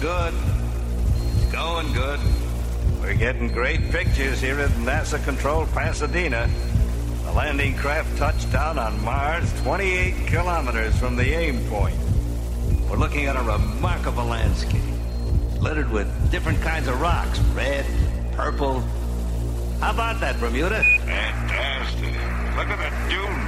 good. It's going good. We're getting great pictures here at NASA controlled Pasadena. The landing craft touched down on Mars 28 kilometers from the aim point. We're looking at a remarkable landscape, littered with different kinds of rocks, red, purple. How about that, Bermuda? Fantastic. Look at the dune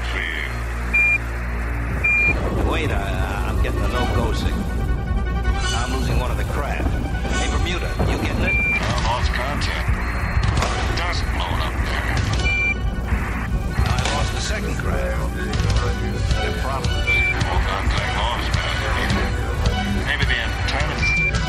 field. Wait, I'm getting a no-go signal. I'm losing one of the craft. Hey, Bermuda, you getting it? I lost contact. It doesn't load up there. I lost the second craft. No problem. Well, contact lost, man. Maybe the antennas.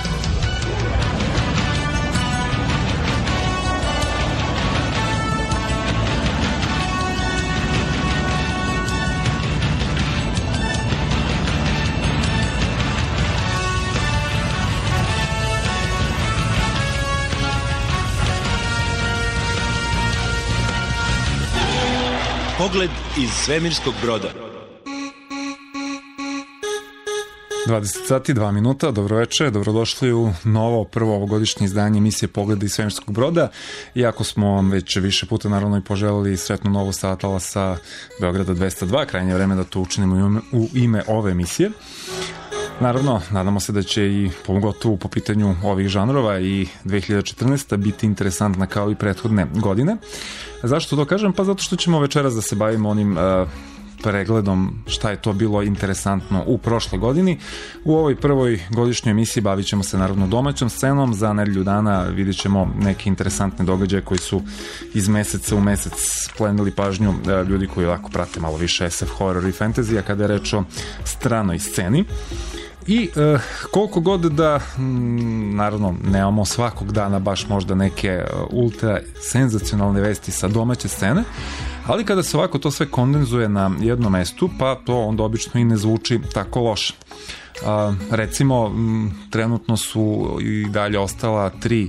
Pogled iz svemirskog broda. 20 sati, 2 minuta, dobroveče, dobrodošli u novo prvo ovogodišnje izdanje emisije Pogled iz svemirskog broda. Iako smo vam već više puta naravno i poželeli sretnu novu satala sa Beograda 202, krajnje vreme da to učinimo u ime ove emisije. Naravno, nadamo se da će i pogotovo po pitanju ovih žanrova i 2014. biti interesantna kao i prethodne godine. Zašto to kažem? Pa zato što ćemo večeras da se bavimo onim pregledom šta je to bilo interesantno u prošloj godini. U ovoj prvoj godišnjoj emisiji bavit ćemo se naravno domaćom scenom. Za nedelju dana vidjet ćemo neke interesantne događaje koji su iz meseca u mesec plenili pažnju ljudi koji ovako prate malo više SF, horror i fantasy, a kada je reč o stranoj sceni. I koliko god da naravno nemamo svakog dana baš možda neke ultra senzacionalne vesti sa domaće scene, ali kada se ovako to sve kondenzuje na jednom mestu, pa to onda obično i ne zvuči tako loše. Recimo, trenutno su i dalje ostala 3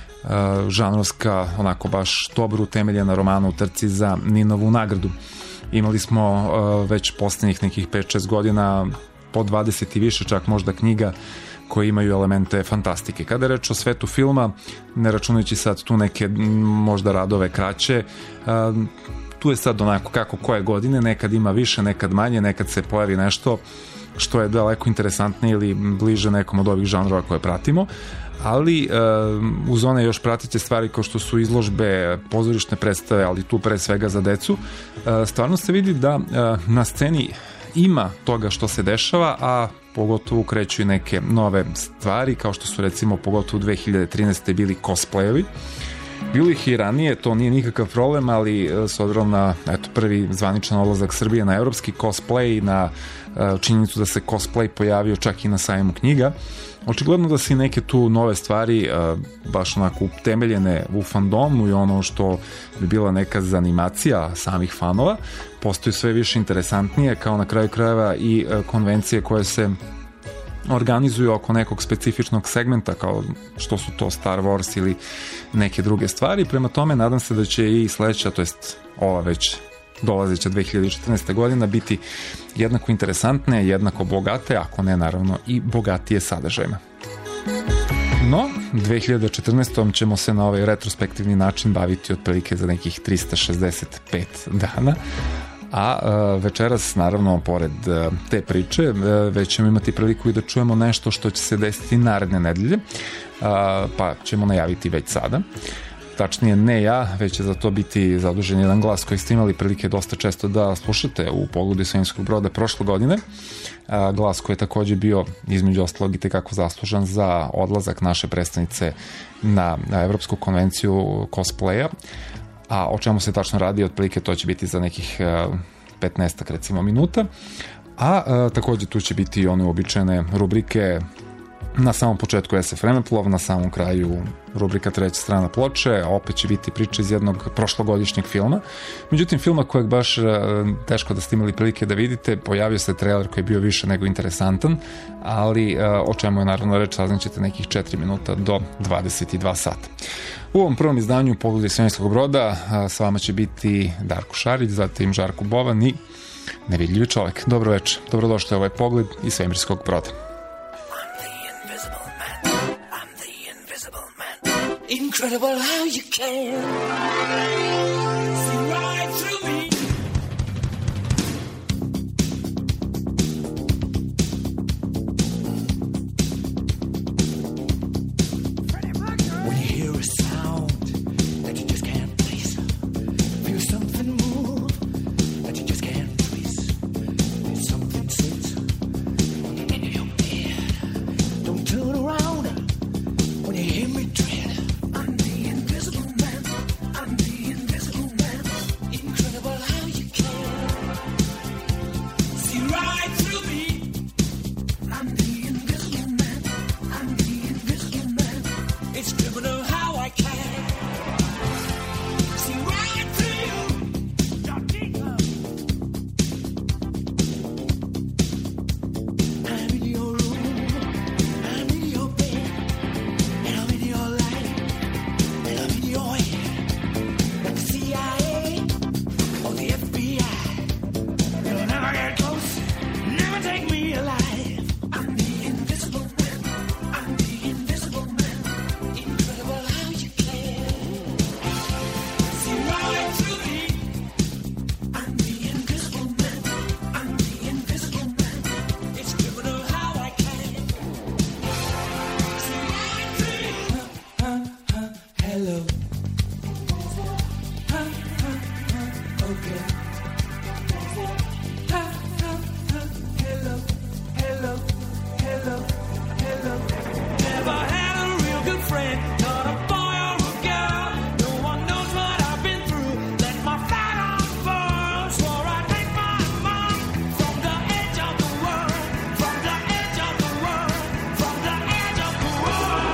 žanrovska, onako baš dobro utemeljena romana u trci za Ninovu nagradu. Imali smo već posljednjih nekih 5-6 godina po 20 i više čak možda knjiga koje imaju elemente fantastike. Kada je reč o svetu filma, ne računajući sad tu neke možda radove kraće, tu je sad onako kako koje godine, nekad ima više, nekad manje, nekad se pojavi nešto što je daleko interesantnije ili bliže nekom od ovih žanrova koje pratimo, ali uz one još pratite stvari kao što su izložbe, pozorišne predstave, ali tu pre svega za decu, stvarno se vidi da na sceni ima toga što se dešava, a pogotovo kreću i neke nove stvari, kao što su recimo pogotovo 2013. bili cosplayevi. Bilo ih i ranije, to nije nikakav problem, ali s obzirom na prvi zvaničan odlazak Srbije na evropski cosplay, na činjenicu da se cosplay pojavio čak i na sajmu knjiga, očigledno da se neke tu nove stvari baš onako utemeljene u fandomu i ono što bi bila neka zanimacija samih fanova postaju sve više interesantnije, kao na kraju krajeva i konvencije koje se organizuju oko nekog specifičnog segmenta kao što su to Star Wars ili neke druge stvari. Prema tome nadam se da će i sledeća, to jest ova već dolazeća 2014. godina biti jednako interesantne, jednako bogate, ako ne naravno i bogatije sadržajima. No, 2014. ćemo se na ovaj retrospektivni način baviti otprilike za nekih 365 dana, a večeras naravno pored te priče već ćemo imati priliku i da čujemo nešto što će se desiti naredne nedelje, pa ćemo najaviti već sada. Tačnije ne ja, već će za to biti zadužen jedan glas koji ste imali prilike dosta često da slušate u Pogledu svemirskog broda prošle godine. Glas koji je također bio između ostalog i tekako zaslužan za odlazak naše predstavnice na Evropsku konvenciju cosplaya. A o čemu se tačno radi, otprilike to će biti za nekih 15 recimo minuta. A također tu će biti i one uobičajene rubrike. Na samom početku SF Vremeplov, na samom kraju rubrika Treća strana ploče, opet će biti priča iz jednog prošlogodišnjeg filma. Međutim, filma kojeg baš teško da ste imali prilike da vidite, pojavio se trailer koji je bio više nego interesantan, ali o čemu je naravno reč saznaćete nekih 4 minuta do 22 sata. U ovom prvom izdanju Pogled svemirskog broda s vama će biti Darko Šarić, zatim Žarko Bovan i Nevidljivi čovek. Dobro večer, dobrodošli u ovaj Pogled iz svemirskog broda. Incredible how you can see right through me. When you hear a sound that you just can't place, feel something move that you just can't trace, feel something sit on the end of your bed. Don't turn around when you hear me tread. I'm the invisible man. I'm the invisible man. Incredible how you can see right through me. I'm the invisible man. I'm the invisible man. It's criminal how I can see right through you. I'm in your room. I'm in your bed. And I'm in your life. And I'm in your head. Like the CIA or the FBI. You'll never get close. Never take me alive. I'm the invisible man. I'm the invisible man. Incredible how you can see right through me. I'm the invisible man. I'm the invisible man. It's criminal how I can see right through you. Hello. Okay. Hello. Hello. Hello. Hello. Never had a real good friend, not a boy or a girl. No one knows what I've been through. Let my fat arm burn. Swore I'd take my mom from the edge of the world. From the edge of the world. From the edge of the world.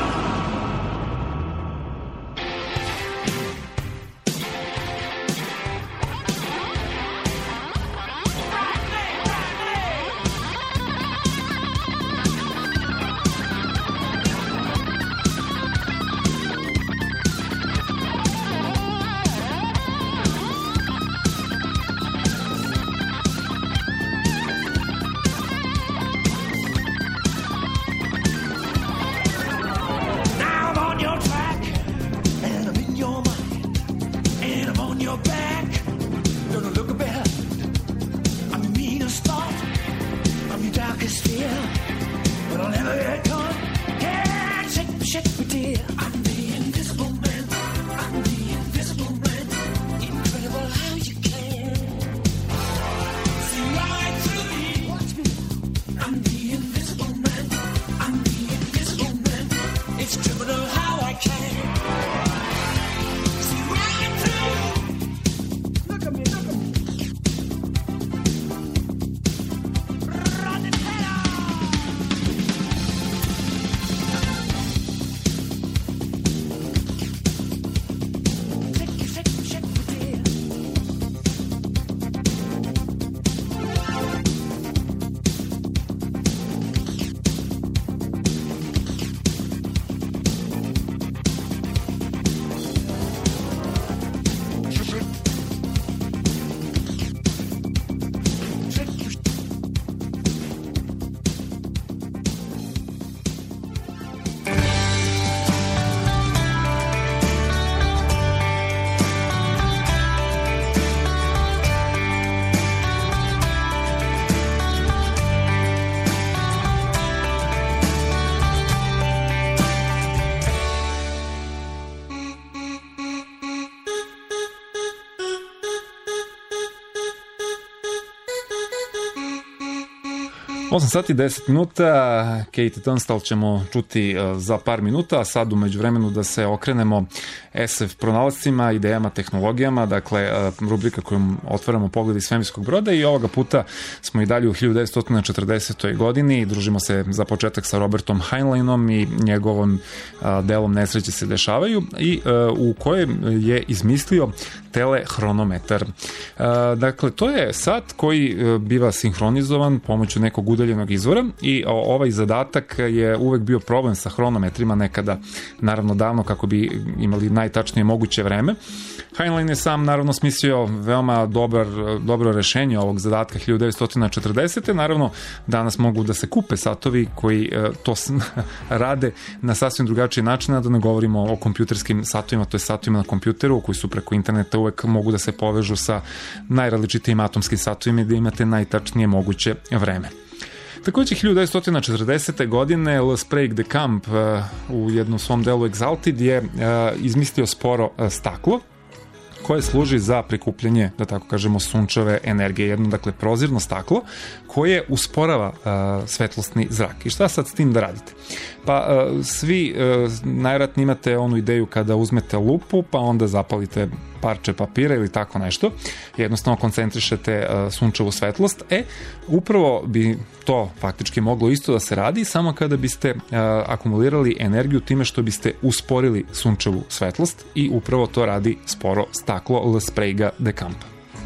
Now I'm on your track, and I'm in your mind, and I'm on your back. Gonna look behind. I'm your meanest thought, I'm your darkest fear, but I'll never get caught. Yeah, shake me, dear. I'm the invisible man. I'm the invisible man. Incredible how you can see right through me. Watch me. I'm the invisible man. I'm the invisible man. It's criminal how I can see right through you. Look at me, look at me. Run it better. Shake me, dear. Osam sati 10 minuta, Kate Tunstall ćemo čuti za par minuta, a sad umeđu vremenu da se okrenemo SF pronalascima, idejama, tehnologijama, dakle rubrika kojom otvaramo pogled iz svemirskog broda i ovoga puta smo i dalje u 1940. godini i družimo se za početak sa Robertom Heinleinom i njegovom delom Nesreće se dešavaju i u kojem je izmislio telehronometar. Dakle, to je sat koji biva sinhronizovan pomoću nekog udaljnog udaljenog izvora i ovaj zadatak je uvek bio problem sa hronometrima nekada, naravno davno, kako bi imali najtačnije moguće vreme. Heinlein je sam naravno smislio veoma dobro rešenje ovog zadatka 1940. Naravno, danas mogu da se kupe satovi koji to rade na sasvim drugačiji način, a da ne govorimo o kompjuterskim satovima, to je satovima na kompjuteru koji su preko interneta uvek mogu da se povežu sa najrazličitijim atomskim satovima i da imate najtačnije moguće vreme. Takođe, 1940. godine Le Sprague de Camp u jednom svom delu Exalted je izmislio sporo staklo koje služi za prikupljanje, da tako kažemo, sunčeve energije. Jedno, dakle, prozirno staklo koje usporava svetlosni zrak. I šta sad s tim da radite? Pa svi najvratno imate onu ideju kada uzmete lupu, pa onda zapalite parče papira ili tako nešto, jednostavno koncentrišete sunčevu svetlost. Upravo bi to faktički moglo isto da se radi, samo kada biste akumulirali energiju time što biste usporili sunčevu svetlost, i upravo to radi sporo staklo Le Sprague de Camp.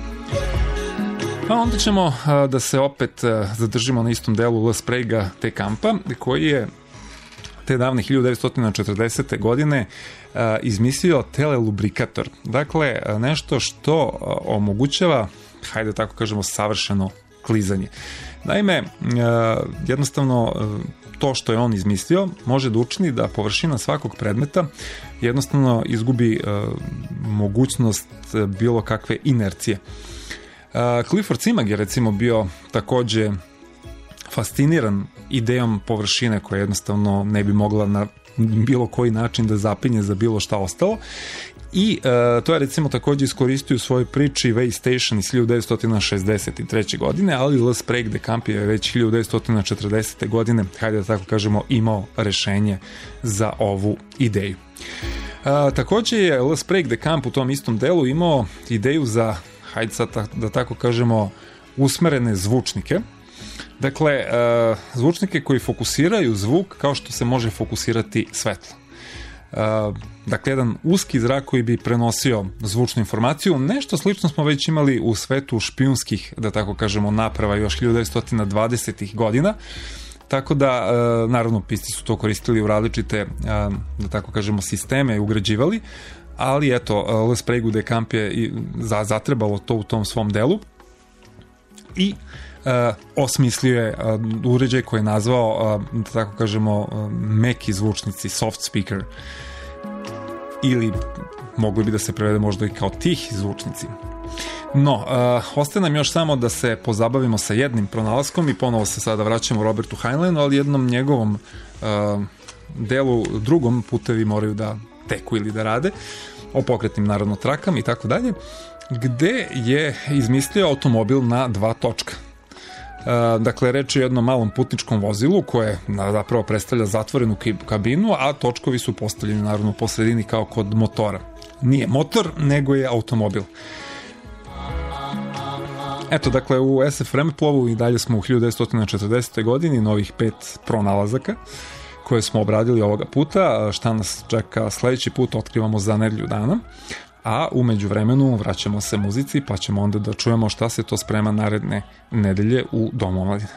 Pa onda ćemo da se opet zadržimo na istom delu Le Sprague de Campa, koji je te davne 1940. godine izmislio telelubrikator. Dakle, nešto što omogućava, hajde tako kažemo, savršeno klizanje. Naime, jednostavno to što je on izmislio može da učini da površina svakog predmeta jednostavno izgubi mogućnost bilo kakve inercije. Clifford Simag je recimo bio takođe fasciniran idejom površine koja jednostavno ne bi mogla na bilo koji način da zapinje za bilo šta ostalo, i to je recimo takođe iskoristio u svojoj priči Way Station iz 1963. godine, ali Le Sprague de Camp je već 1940. godine, hajde da tako kažemo, imao rešenje za ovu ideju. Takođe je Le Sprague de Camp u tom istom delu imao ideju za, hajde sad da tako kažemo, usmerene zvučnike. Dakle, zvučnike koji fokusiraju zvuk kao što se može fokusirati svetlo. Dakle, jedan uski zrak koji bi prenosio zvučnu informaciju. Nešto slično smo već imali u svetu špijunskih, da tako kažemo, naprava još 1920. godina. Tako da, naravno, pisti su to koristili u različite, da tako kažemo, sisteme i ugrađivali, ali eto, Le Sprague de Camp je zatrebalo to u tom svom delu i osmislio je uređaj koji je nazvao, da tako kažemo, meki zvučnici, soft speaker, ili mogli bi da se prevede možda i kao tihi zvučnici. No, ostaje nam još samo da se pozabavimo sa jednim pronalaskom i ponovo se sada vraćamo Robertu Heinleinu, ali jednom njegovom delu, drugom, putevi moraju da teku ili da rade, o pokretnim naravno trakama i tako dalje, gde je izmislio automobil na dva točka. Dakle, reč je o jednom malom putničkom vozilu koje zapravo predstavlja zatvorenu kabinu, a točkovi su postavljeni naravno po sredini kao kod motora. Nije motor, nego je automobil. Eto, dakle, u SF vremeplovu i dalje smo u 1940. godini, novih 5 pronalazaka koje smo obradili ovoga puta. Šta nas čeka sledeći put otkrivamo za nedelju dana, a umeđu vremenu vraćamo se muzici, pa ćemo onda da čujemo šta se to sprema naredne nedelje u Domu omladine.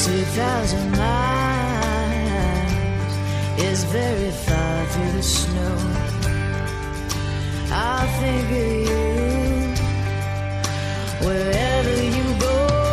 2,000 miles is very far through the snow. I'll think of you wherever you go.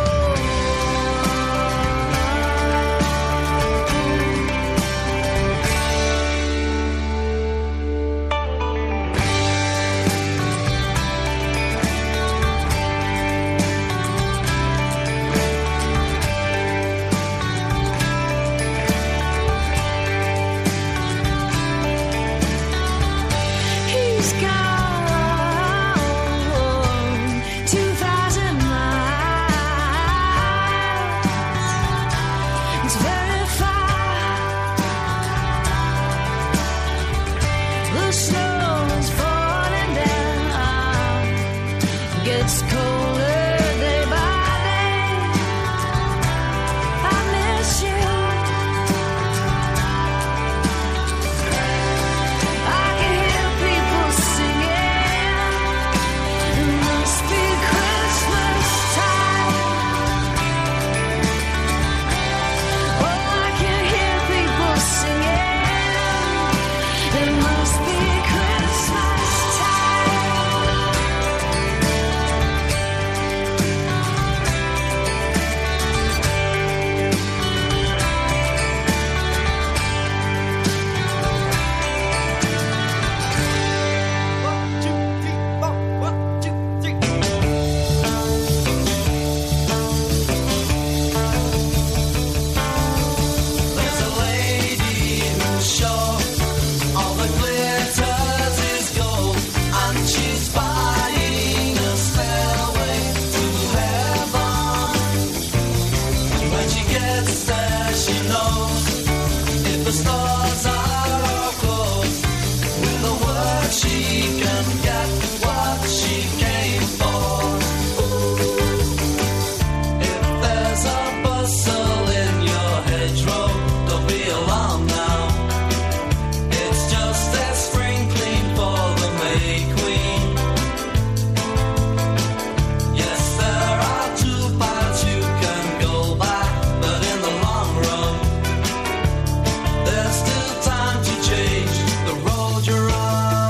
He's gone 2,000 miles. It's very far. The snow is falling down. Gets colder day by day. I miss you. I can hear people singing. It must be Christmas time. Oh, I can hear people singing. It must be Christmas time. There's a lady who's sure all the glitters is gold, and she's buying a stairway to heaven. When she gets there, she knows if the stores are all closed, with a word she can get what she came for. If there's a bustle in your hedgerow, don't be alarmed now. It's just a sprinkling for the May Queen. Yes, there are two paths you can go back, but in the long run, there's still time to change the road you're on.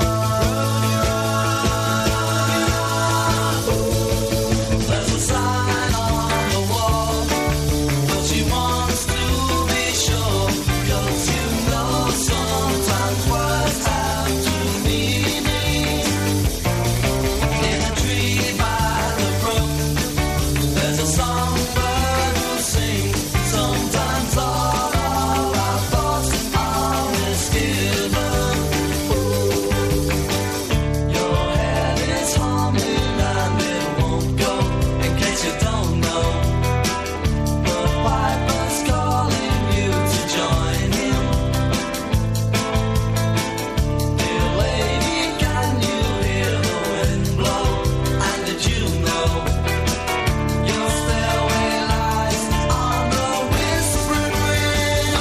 There's a sign on the wall, but she wants to be sure, 'cause you know sometimes words have two meanings. In a tree by the brook, there's a songbird who sings. Sometimes all of our thoughts are misgiven. Your head is humming and it won't go, in case you don't know. The piper's calling you to join him. Dear lady, can you hear the wind blow? And did you know your stairway lies on the whispering wind?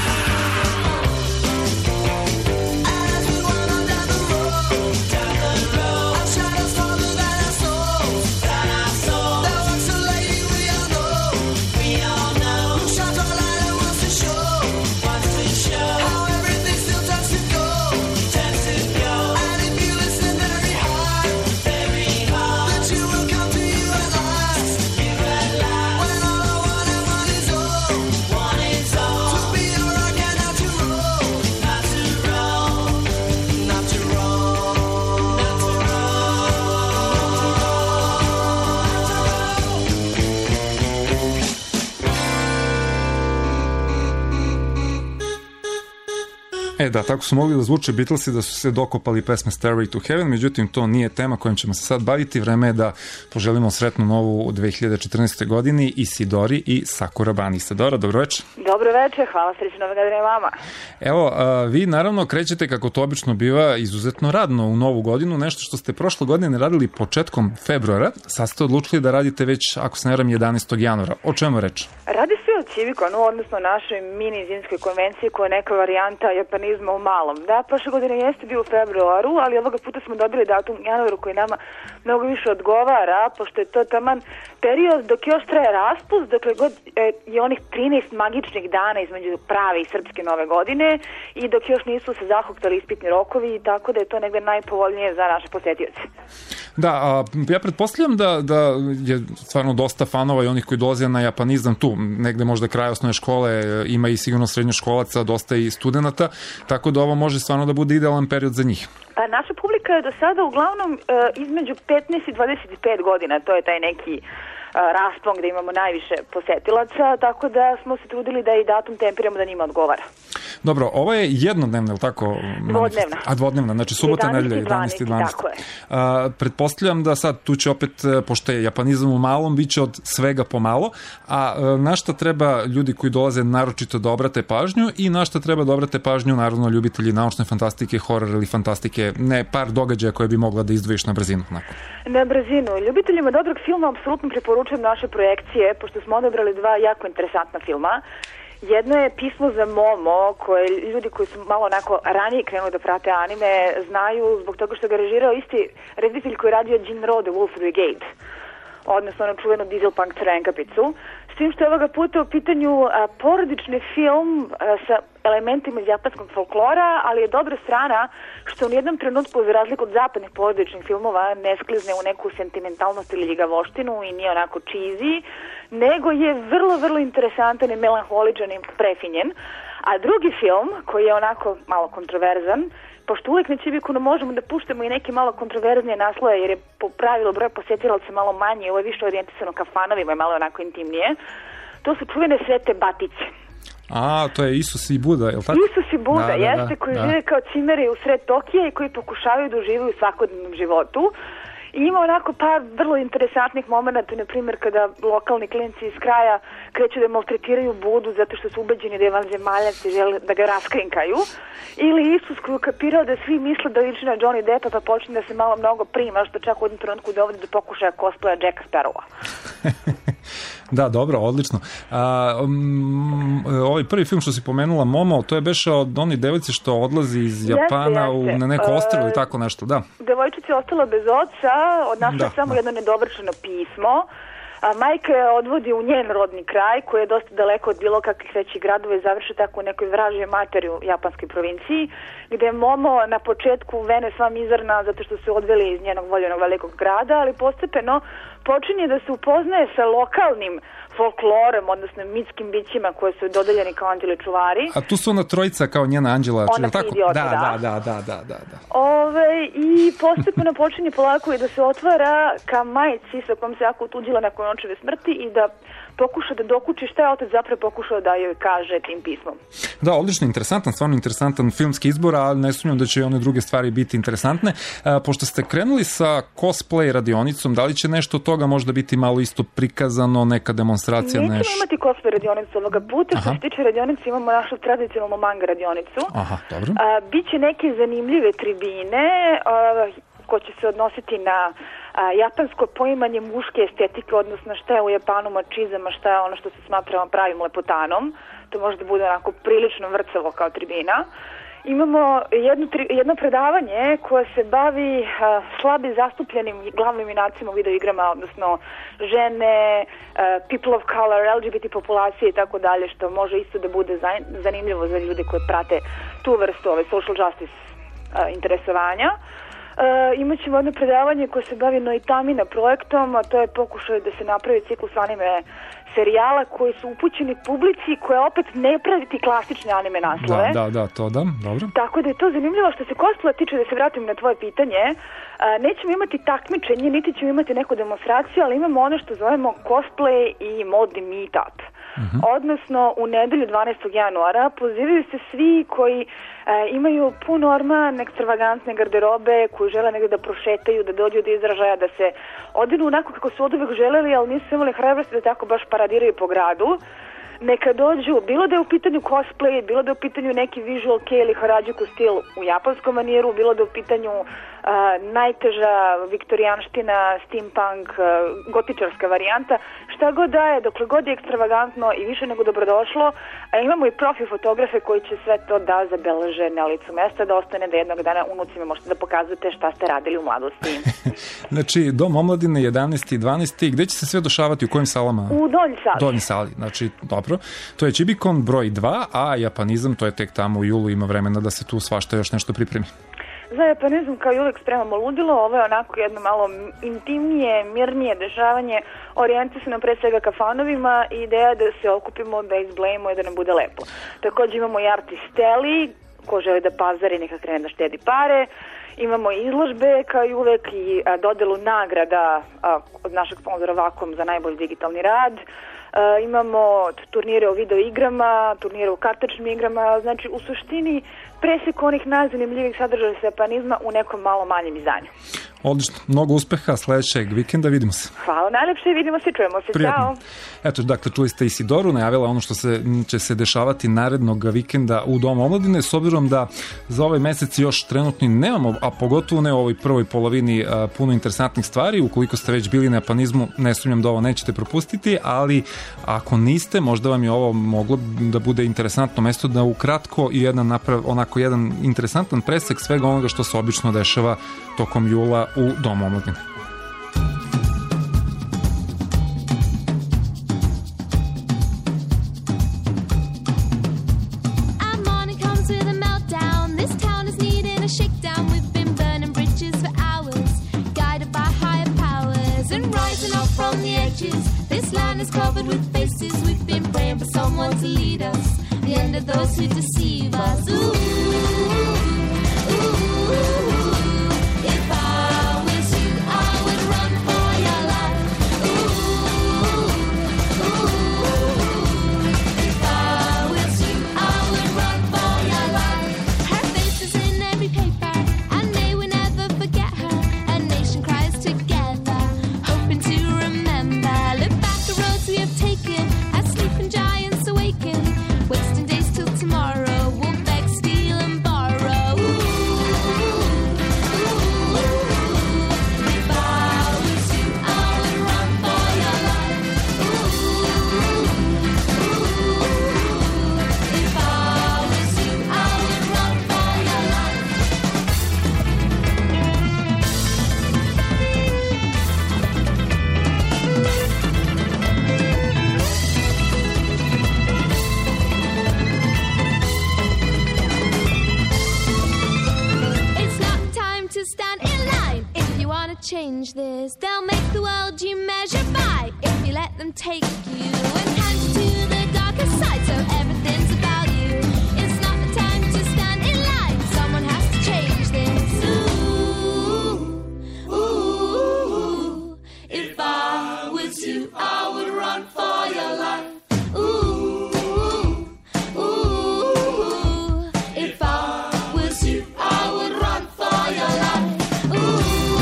As we wander down the road, our shadows taller than our souls. There walks a lady we all know, who shines our light and wants to show how everything still tends to go. And if you listen very hard, that you will come to you at last. When all I want and one is all, to be a rock and not to roll, not to roll. Da, tako su mogli da zvuče Beatlesi da su se dokopali pesme Stairway to Heaven, međutim to nije tema kojom ćemo se sad baviti. Vreme je da poželimo sretnu novu u 2014. godini Isidori i Sakura Bani. Isidora, dobro večer. Dobro večer, hvala, srećno nove godine vama. Evo, vi naravno krećete, kako to obično biva, izuzetno radno u novu godinu, nešto što ste prošle godine radili početkom februara, sad ste odlučili da radite već, ako se ne varam, 11. januara. O čemu reč? Radi pričali o Civiconu, odnosno našoj mini zimskoj konvenciji koja je neka varijanta japanizma u malom. Da, prošle godine jeste bio u februaru, ali ovoga puta smo dobili datum u januaru koji nama mnogo više odgovara, pošto je to taman period dok još traje raspust, dokle god je onih 13 magičnih dana između prave i srpske nove godine i dok još nisu se zahuktali ispitni rokovi, tako da je to negde najpovoljnije za naše posetioce. Da, ja pretpostavljam da je stvarno dosta fanova i onih koji dolaze na japanizam tu, negde možda kraj osnovne škole, ima i sigurno srednjoškolaca, dosta i studenata, tako da ovo može stvarno da bude idealan period za njih. Pa naša publika je do sada uglavnom između 15 i 25 godina, to je taj neki raspon gde imamo najviše posetilaca, tako da smo se trudili da i datum temperiramo da njima odgovara. Dobro, ovo je jednodnevna, ili tako? Dvodnevna. A dvodnevna, znači subota, 11. nedelja, i 11. i 12. Tako je. Pretpostavljam da sad tu će opet, pošto je japanizam u malom, bit će od svega pomalo, a na šta treba ljudi koji dolaze naročito da obrate pažnju i na šta treba da obrate pažnju, naravno, ljubitelji naučne fantastike, horor ili fantastike, ne par događaja koje bi mogla da izdvojiš na brzinu. Onako. Na brzinu. Ljubiteljima dobrog filma apsolutno preporučujem naše projekcije, pošto smo odabrali dva jako interesantna filma. Jedno je Pismo za Momo, koje ljudi koji su malo onako ranije krenuli da prate anime znaju zbog toga što ga režirao isti reditelj koji je radio Jinro The Wolf Brigade, odnosno ono čuvenu Dieselpunk Crvenkapicu. S tim što je ovoga puta u pitanju porodični film sa elementima iz japanskog folklora, ali je dobra strana što u nijednom trenutku, za razliku od zapadnih porodičnih filmova, ne sklizne u neku sentimentalnost ili ljigavoštinu i nije onako cheesy, nego je vrlo, vrlo interesantan i melanholičan i prefinjen. A drugi film, koji je onako malo kontroverzan, pošto uvijek na Civiconu možemo da puštamo i neke malo kontroverznije naslove, jer je po pravilu broj posjetilaca malo manje, ovo je više orijentisano ka fanovima, je malo onako intimnije. To su čuvene svete batice. A, to je Isus i Buda, je li tako? Isus i Buda, jeste, koji žive kao cimeri u sred Tokija i koji pokušavaju da uživaju u svakodnevnom životu. I ima onako par vrlo interesantnih momenta, na primjer kada lokalni klinci iz kraja kreću da maltretiraju Budu zato što su ubeđeni da je vanzemaljac i žele da ga raskrinkaju. Ili Isus koji je kapirao da svi misle da liči na Johnny Deppa pa počne da se malo mnogo prima, što čak u jednom trenutku dovodi do pokušaja cosplaya Jacka Sparrowa. Da, dobro, odlično. Ovaj prvi film što si pomenula, Momo, to je beše od onih devojci što odlazi iz Japana na neko ostrvo ili tako nešto, da. Devojčica je ostala bez oca, odnašla samo jedno nedovršeno pismo. Majka je odvodi u njen rodni kraj, koji je dosta daleko od bilo kakvih većih gradova i završi tako u nekoj vražoj materi u japanskoj provinciji, gde je Momo na početku vene sva mizarna zato što su odveli iz njenog voljenog velikog grada, ali postepeno počinje da se upoznaje sa lokalnim folklorem, odnosno mitskim bićima koje su dodeljeni kao anđeli čuvari. A tu su ona trojica kao njena anđela, ona tako? Idiota, Da. I postepeno počinje polako i da se otvara ka majci sa kojom se jako utuđila nakon očeve smrti i da pokuša da dokuči šta je otac zapravo pokušao da joj kaže tim pismom. Da, odlično, interesantan, stvarno interesantan filmski izbor, ali ne sumnjam da će i one druge stvari biti interesantne. Pošto ste krenuli sa cosplay radionicom, da li će nešto od toga možda biti malo isto prikazano, neka demonstracija? Nećemo imati cosplay radionicu ovoga puta. Što se tiče radionice, imamo našu tradicionalnu manga radionicu. Aha, dobro. Biće neke zanimljive tribine koje će se odnositi na japansko poimanje muške estetike, odnosno šta je u Japanu mačizam, a šta je ono što se smatra pravim lepotanom. To može da bude onako prilično vrcavo kao tribina. Imamo jedno predavanje koje se bavi slabi zastupljenim glavnim junacima u videoigrama, odnosno žene, people of color, LGBT populacije i tako dalje, što može isto da bude zanimljivo za ljude koji prate tu vrstu social justice interesovanja. Imaćemo jedno predavanje koje se bavi Noitamina projektom, a to je pokušaj da se napravi ciklus anime serijala koji su upućeni publici koja opet ne pravi klasične anime naslove. Dobro. Tako da je to zanimljivo. Što se cosplaya tiče, da se vratim na tvoje pitanje, nećemo imati takmičenje, niti ćemo imati neku demonstraciju, ali imamo ono što zovemo cosplay i modni meetup. Odnosno, u nedelju 12. januara pozivaju se svi koji imaju pun orman, ekstravagantne garderobe, koji žele negdje da prošetaju, da dođu do izražaja, da se odinu onako kako su od uvek želeli, ali nisu imali hrabrosti da tako baš paradiraju po gradu. Neka dođu, bilo da je u pitanju cosplay, bilo da je u pitanju neki visual kei ili harajuku stil u japanskom manijeru, bilo da je u pitanju najteža viktorijanština, steampunk, gotičarska varijanta, šta god daje, dokle god je ekstravagantno i više nego dobrodošlo, a imamo i profi fotografe koji će sve to da zabeleže na licu mesta, da ostane da jednog dana unucima možete da pokazujete šta ste radili u mladosti. Znači, Dom omladine 11. i 12. Gde će se sve dešavati, u kojim salama? U Donjoj sali. Donjoj sali, znači, dobro. To je Čibikon broj 2, a Japanizam, to je tek tamo u julu, ima vremena da se tu svašta još nešto pripremi. Za Japanizam kao i uvek spremamo ludilo, ovo je onako jedno malo intimnije, mirnije dešavanje, orijentisano pre svega kafanovima i ideja da se okupimo, da izblejimo i da nam bude lepo. Takođe imamo i artisteli, ko želi da pazari neka krene da štedi pare, imamo izložbe kao i uvek i dodelu nagrada od našeg sponzora Vakom za najbolji digitalni rad. Imamo turnire o video igrama, turnire o kartačnim igrama, znači u suštini presek onih najzanimljivih sadržaja sa Japanizma u nekom malo manjem izdanju. Odlično, mnogo uspeha, sledećeg vikenda, vidimo se. Hvala najlepše, vidimo se, čujemo se, Prijatno. Ćao. Eto, dakle, čuli ste Isidoru, najavila ono što će se dešavati narednog vikenda u Domu omladine, s obzirom da za ovaj mesec još trenutno nemamo, a pogotovo ne u ovoj prvoj polovini, puno interesantnih stvari. Ukoliko ste već bili na Japanizmu, ne sumnjam da ovo nećete propustiti, ali ako niste, možda vam je ovo moglo da bude interesantno mesto da ukratko i jedan interesantan presek svega onoga što se obično dešava tokom jula u Domu omladine. This land is covered with faces. We've been praying for someone to lead us. The end of those who deceive us. Ooh, ooh, if I was you, I would run for your life. Ooh, if I was you, I would run for your life. Her face is in every paper, and may we never forget her. A nation cries together, hoping to remember. Look back the roads we have taken, as sleeping giants awaken. Wasting days till tomorrow, we'll beg, steal and borrow. If I was you, I would run for your life. If I was you, I would run for your life. It's not time to stand in line. If you want to change this, they'll make the world you measure by. If you let them take you and hand you to the darker side, so everything's about you. It's not the time to stand in line. Someone has to change this. Ooh, ooh, if I was you, I would run for your life. Ooh, ooh, if I was you, I would run for your life. Ooh,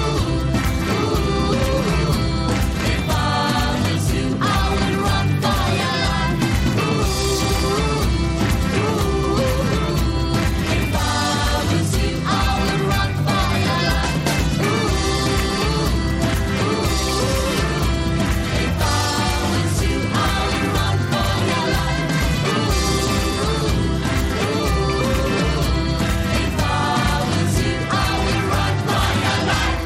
if I was you, I would run for your life. If I was you, I would run for your life. If I was you, I would run for your life. If I was you, I would run for your life.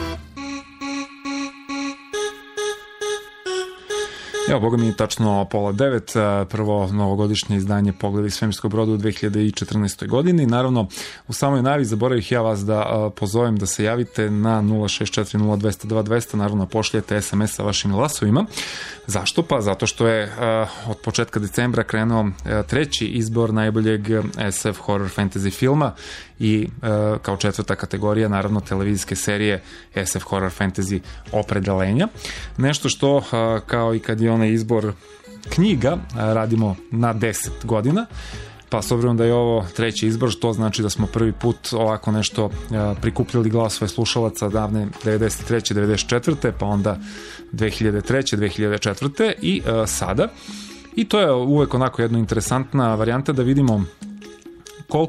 Evo, boga mi, tačno 8:30, prvo novogodišnje izdanje Pogledi svemirskog broda u 2014. godini. Naravno, u samoj najavi zaboravih ja vas da pozovem da se javite na 0640200, naravno pošljete SMS sa vašim glasovima. Zašto? Pa zato što je od početka decembra krenuo treći izbor najboljeg SF horror fantasy filma i kao četvrta kategorija naravno televizijske serije SF horror fantasy Opredelenja. Nešto što kao i kad je onaj izbor knjiga radimo na 10 godina, pa s obzirom da je ovo treći izbor, što znači da smo prvi put ovako nešto prikupljali glasove slušalaca davne 93. 94. pa onda 2003. 2004. i sada. I to je uvek onako jedna interesantna varijanta da vidimo koliko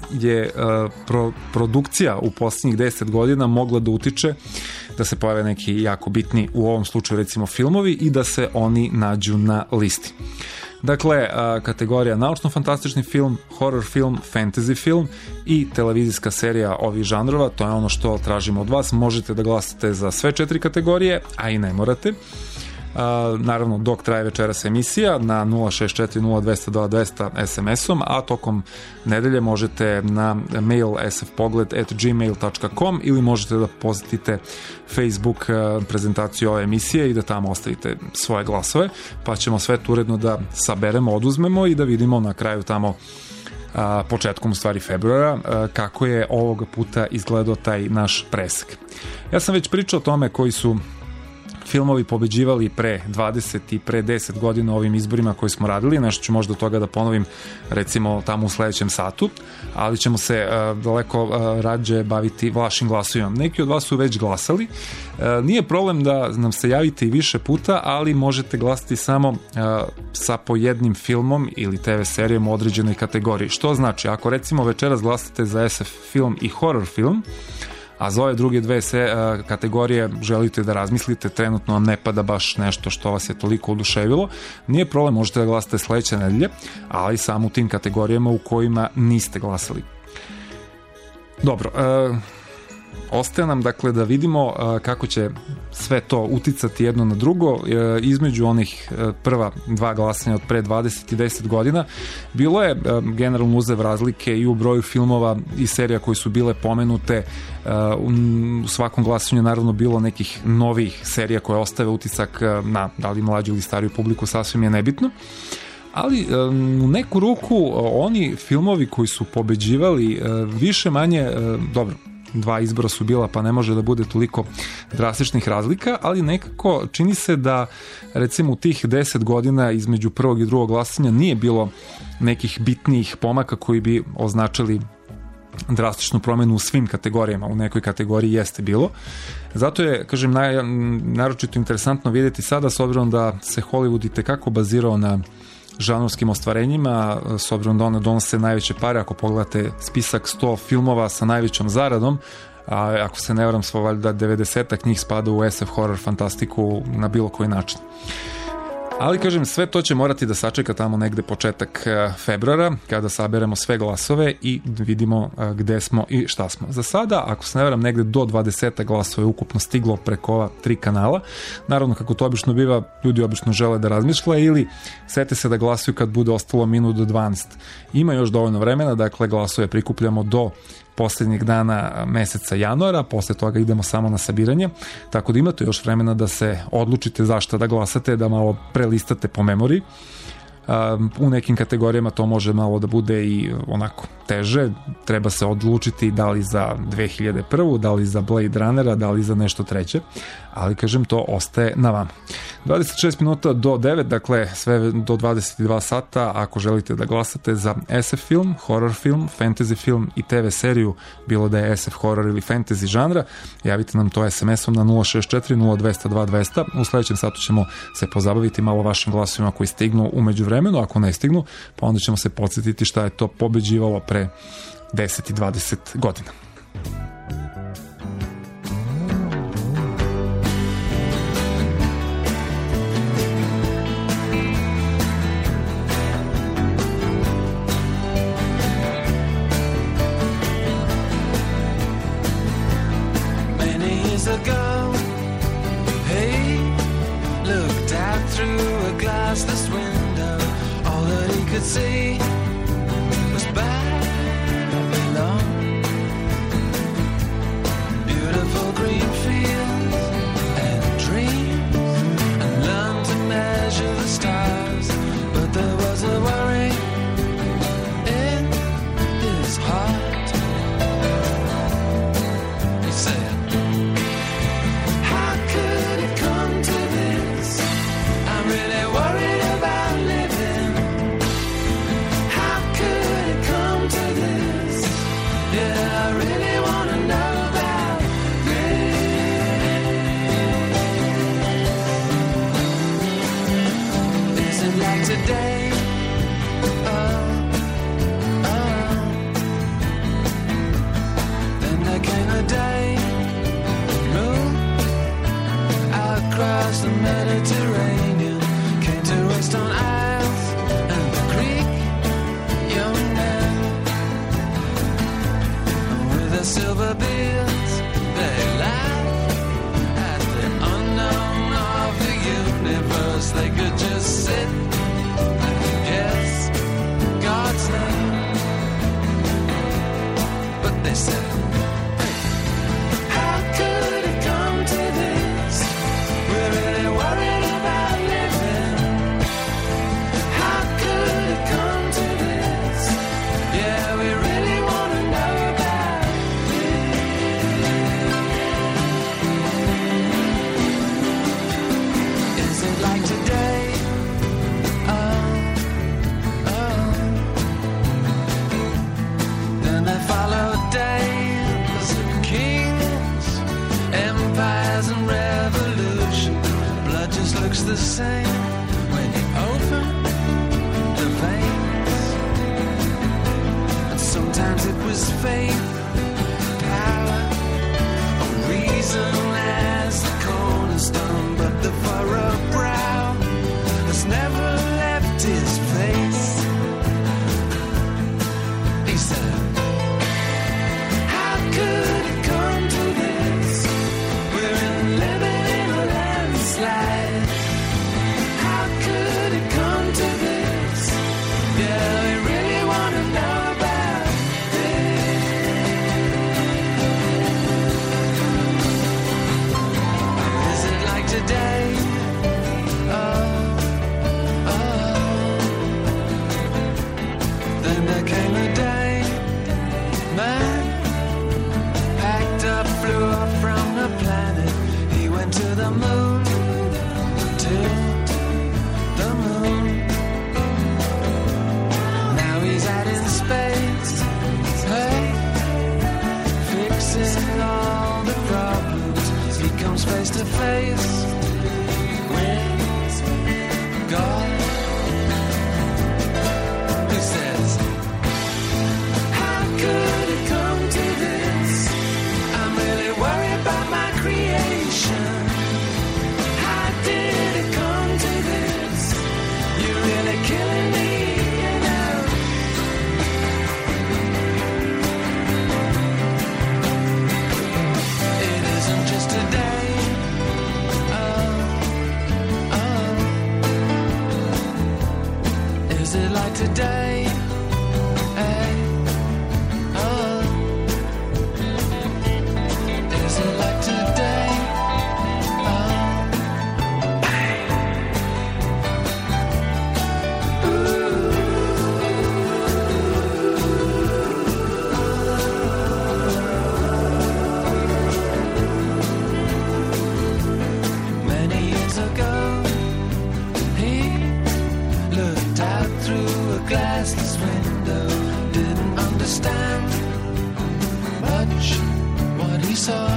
je produkcija u posljednjih 10 godina mogla da utiče da se pojave neki jako bitni, u ovom slučaju recimo filmovi, i da se oni nađu na listi. Dakle, kategorija naučno-fantastični film, horror film, fantasy film i televizijska serija ovih žanrova, to je ono što tražimo od vas. Možete da glasate za sve 4 kategorije, a i ne morate. Naravno, dok traje večeras emisija na 064-0200-200 SMS-om, a tokom nedelje možete na mail sfpogled@gmail.com ili možete da posetite Facebook prezentaciju ove emisije i da tamo ostavite svoje glasove, pa ćemo sve to uredno da saberemo, oduzmemo i da vidimo na kraju tamo početkom u stvari februara kako je ovog puta izgledao taj naš presek. Ja sam već pričao o tome koji su filmovi pobeđivali pre 20 i pre 10 godina ovim izborima koji smo radili, nešto ću možda od toga da ponovim recimo tamo u sledećem satu, ali ćemo se daleko rađe baviti vašim glasovima. Neki od vas su već glasali, nije problem da nam se javite i više puta, ali možete glasati samo sa po jednim filmom ili TV serijom u određenoj kategoriji, što znači ako recimo večeras glasate za SF film i horror film, a za ove druge dve kategorije želite da razmislite, trenutno vam ne pada baš nešto što vas je toliko oduševilo, nije problem, možete da glasate sledeće nedelje, ali samo u tim kategorijama u kojima niste glasali. Dobro, ostaje nam dakle da vidimo kako će sve to uticati jedno na drugo. Između onih prva dva glasanja od pre 20 i 10 godina bilo je generalno uzev razlike i u broju filmova i serija koji su bile pomenute. U svakom glasanju je naravno bilo nekih novih serija koje ostave utisak na da li mlađu ili stariju publiku, sasvim je nebitno. Ali u neku ruku oni filmovi koji su pobeđivali više manje, dobro, dva izbora su bila pa ne može da bude toliko drastičnih razlika, ali nekako čini se da recimo u tih 10 godina između prvog i drugog glasanja nije bilo nekih bitnijih pomaka koji bi označili drastičnu promenu u svim kategorijama. U nekoj kategoriji jeste bilo. Zato je, kažem, naročito interesantno vidjeti sada, s obzirom da se Hollywood i tekako bazirao na žanrovskim ostvarenjima, s obzirom da one donose najveće pare. Ako pogledate spisak 100 filmova sa najvećom zaradom, a ako se ne varam, svo valjda 90-ak njih spada u SF horror fantastiku na bilo koji način. Ali, kažem, sve to će morati da sačeka tamo negde početak februara, kada saberemo sve glasove i vidimo gde smo i šta smo. Za sada, ako se ne varam, negde do 20 glasova je ukupno stiglo preko ova 3 kanala. Naravno, kako to obično biva, ljudi obično žele da razmišlja ili sete se da glasuju kad bude ostalo minut do 12. Ima još dovoljno vremena, dakle glasove prikupljamo do posljednjeg dana meseca januara, posle toga idemo samo na sabiranje, tako da imate još vremena da se odlučite zašto da glasate, da malo prelistate po memoriji. U nekim kategorijama to može malo da bude i onako teže, treba se odlučiti da li za 2001. da li za Blade Runnera, da li za nešto treće, ali kažem, to ostaje na vama. 26 minuta do 9, dakle sve do 22 sata, ako želite da glasate za SF film, horror film, fantasy film i TV seriju, bilo da je SF horror ili fantasy žanra, javite nam to SMS-om na 064 0200 200. U sledećem satu ćemo se pozabaviti malo vašim glasovima koji stignu umeđu vremenu, ako ne stignu, pa onda ćemo se podsjetiti šta je to pobeđivalo pre 10 i 20 godina. See was Babylon, beautiful green fields and dreams, and learn to measure the stars. But there was a worry in his heart. He said, how could it come to this? I'm really worried about living. fame, power, or reason as the cornerstone, but the furrowed brow has never left his face. He said, how could it come to this? We're living in a landslide. How could it come to this? Yeah, we really want to know about this. Is it like today? Then there came a day, man packed up, flew off from the planet. He went to the moon, to the moon. Now he's out in space, hey, fixing all the problems. He comes face to face with God. He says, how could it come to this? I'm really worried about my creation. How did it come to this? You're really killing me, you know. It isn't just a day. Is it like today? Hey, is it like today? Many years ago, he looked out through a glassless window, didn't understand much what he saw.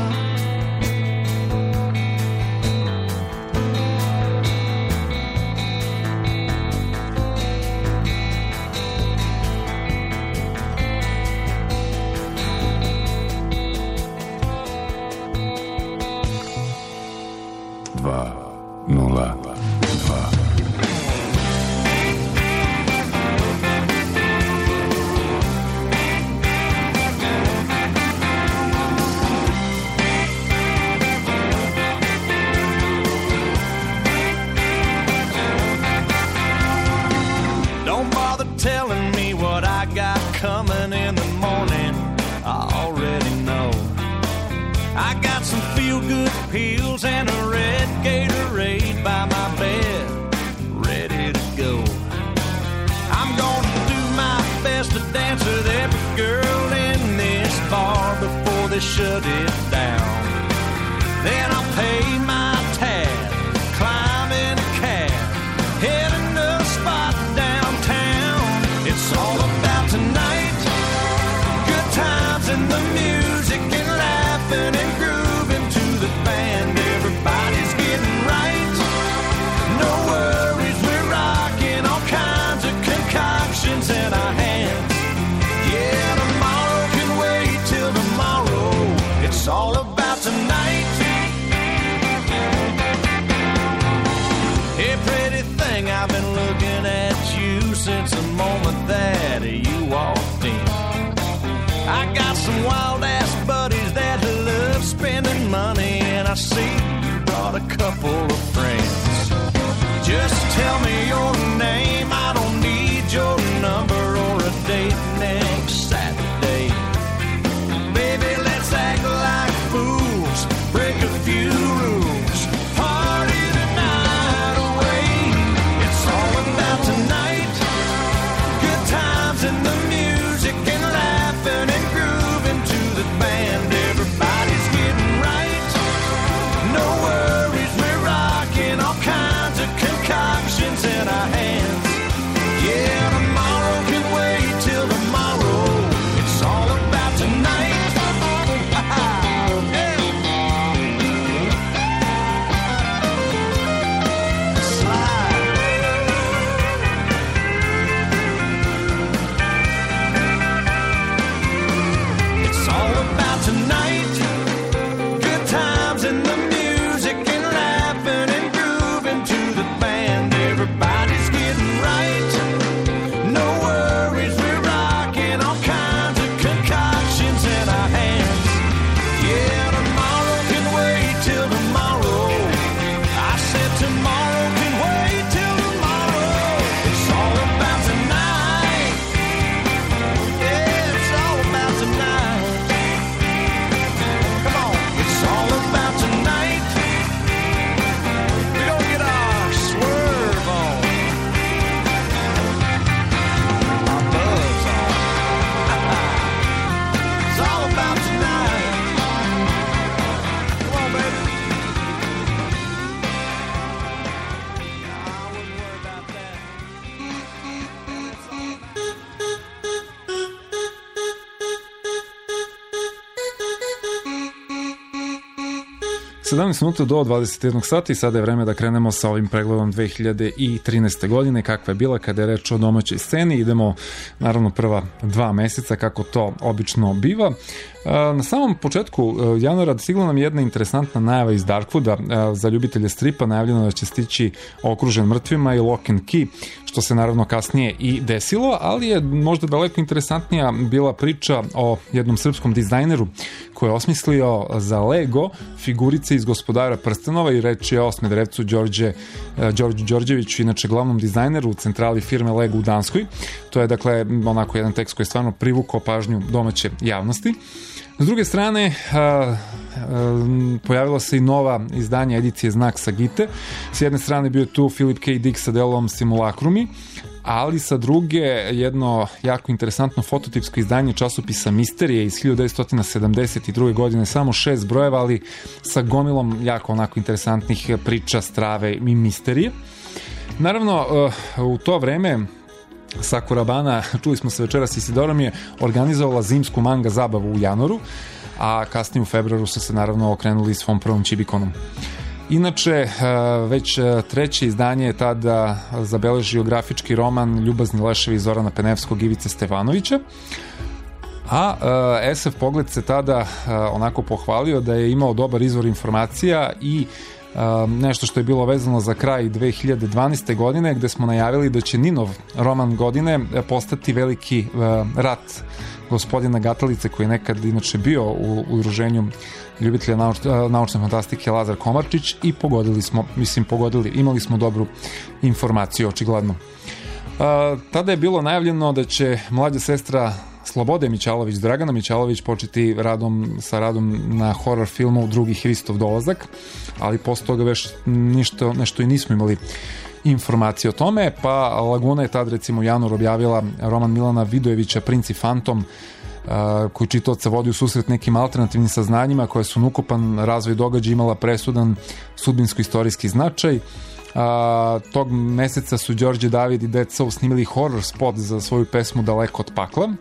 Don't bother telling me what I got coming in the morning. I already know. I got some feel-good pills and a red Gatorade by my bed, ready to go. I'm gonna do my best to dance with every girl in this bar before they shut it down. Then I'll pay my tab, climb in a cab, heading to a spot downtown. It's all about tonight, good times and the music and laughing and grooving to the band. Everybody's getting right, no worries, we're rocking all kinds of concoctions in our hands. Yeah, tomorrow can wait till tomorrow. It's all about tonight. Hey, pretty thing, I've been looking at you since the moment that you walked in. I got some wild-ass buddies that love spending money, and I see you brought a couple of friends. Just tell me your name, I don't need your number or a date next Saturday. Baby, let's act like fools, break a few rules, party the night away. It's all about tonight, good times and the music and laughing and grooving to the band. Everybody's getting right, no worries, we're rocking all kinds of concoctions in our hands. 17 minuta do 21 sata i sada je vreme da krenemo sa ovim pregledom 2013. godine, kakva je bila kada je reč o domaćoj sceni. Idemo naravno prva 2 meseca kako to obično biva. Na samom početku januara stigla nam jedna interesantna najava iz Darkwooda. Za ljubitelje stripa najavljeno da će stići Okružen mrtvima i Lock and Key, što se naravno kasnije i desilo, ali je možda daleko interesantnija bila priča o jednom srpskom dizajneru koji je osmislio za Lego figurice iz Gospodara prstenova i reč je o Smederevcu Đorđu Đorđeviću, inače glavnom dizajneru u centrali firme Lego u Danskoj. To je dakle onako jedan tekst koji je stvarno privukao pažnju domaće javnosti. S druge strane, pojavila se i nova izdanja edicije Znak Sagite. S jedne strane bio je tu Philip K. Dick sa delom Simulakrumi, ali sa druge jedno jako interesantno fototipsko izdanje časopisa Misterije iz 1972. godine, samo 6 brojeva, ali sa gomilom jako onako interesantnih priča, strave i misterije. Naravno, u to vreme Sakurabana, čuli smo se večeras, Isidorom je organizovala zimsku manga zabavu u januaru, a kasnije u februaru su se naravno okrenuli svom prvom čibikonom. Inače, već treće izdanje je tada zabeležio grafički roman Ljubazni leševi Zorana Penevskog i Ivice Stevanovića, a SF Pogled se tada onako pohvalio da je imao dobar izvor informacija i nešto što je bilo vezano za kraj 2012. godine, gde smo najavili da će Ninov roman godine postati Veliki rat gospodina Gatalice, koji je nekad inače bio u udruženju ljubitelja naučne fantastike Lazar Komarčić, i imali smo dobru informaciju, očigledno. Tada je bilo najavljeno da će mlađa sestra Slobode Mićalović, Dragana Mićalović, početi sa radom na horror filmu Drugi Hristov dolazak, ali posle toga već nešto i nismo imali informacije o tome, pa Laguna je tad recimo u januaru objavila roman Milana Vidojevića Princ i fantom, koji čitaoca vodi u susret nekim alternativnim saznanjima koje su nukopan razvoj događaja imala presudan sudbinsko-istorijski značaj. Tog meseca su Đorđe David i Dead Soul snimili horror spot za svoju pesmu Daleko od pakla,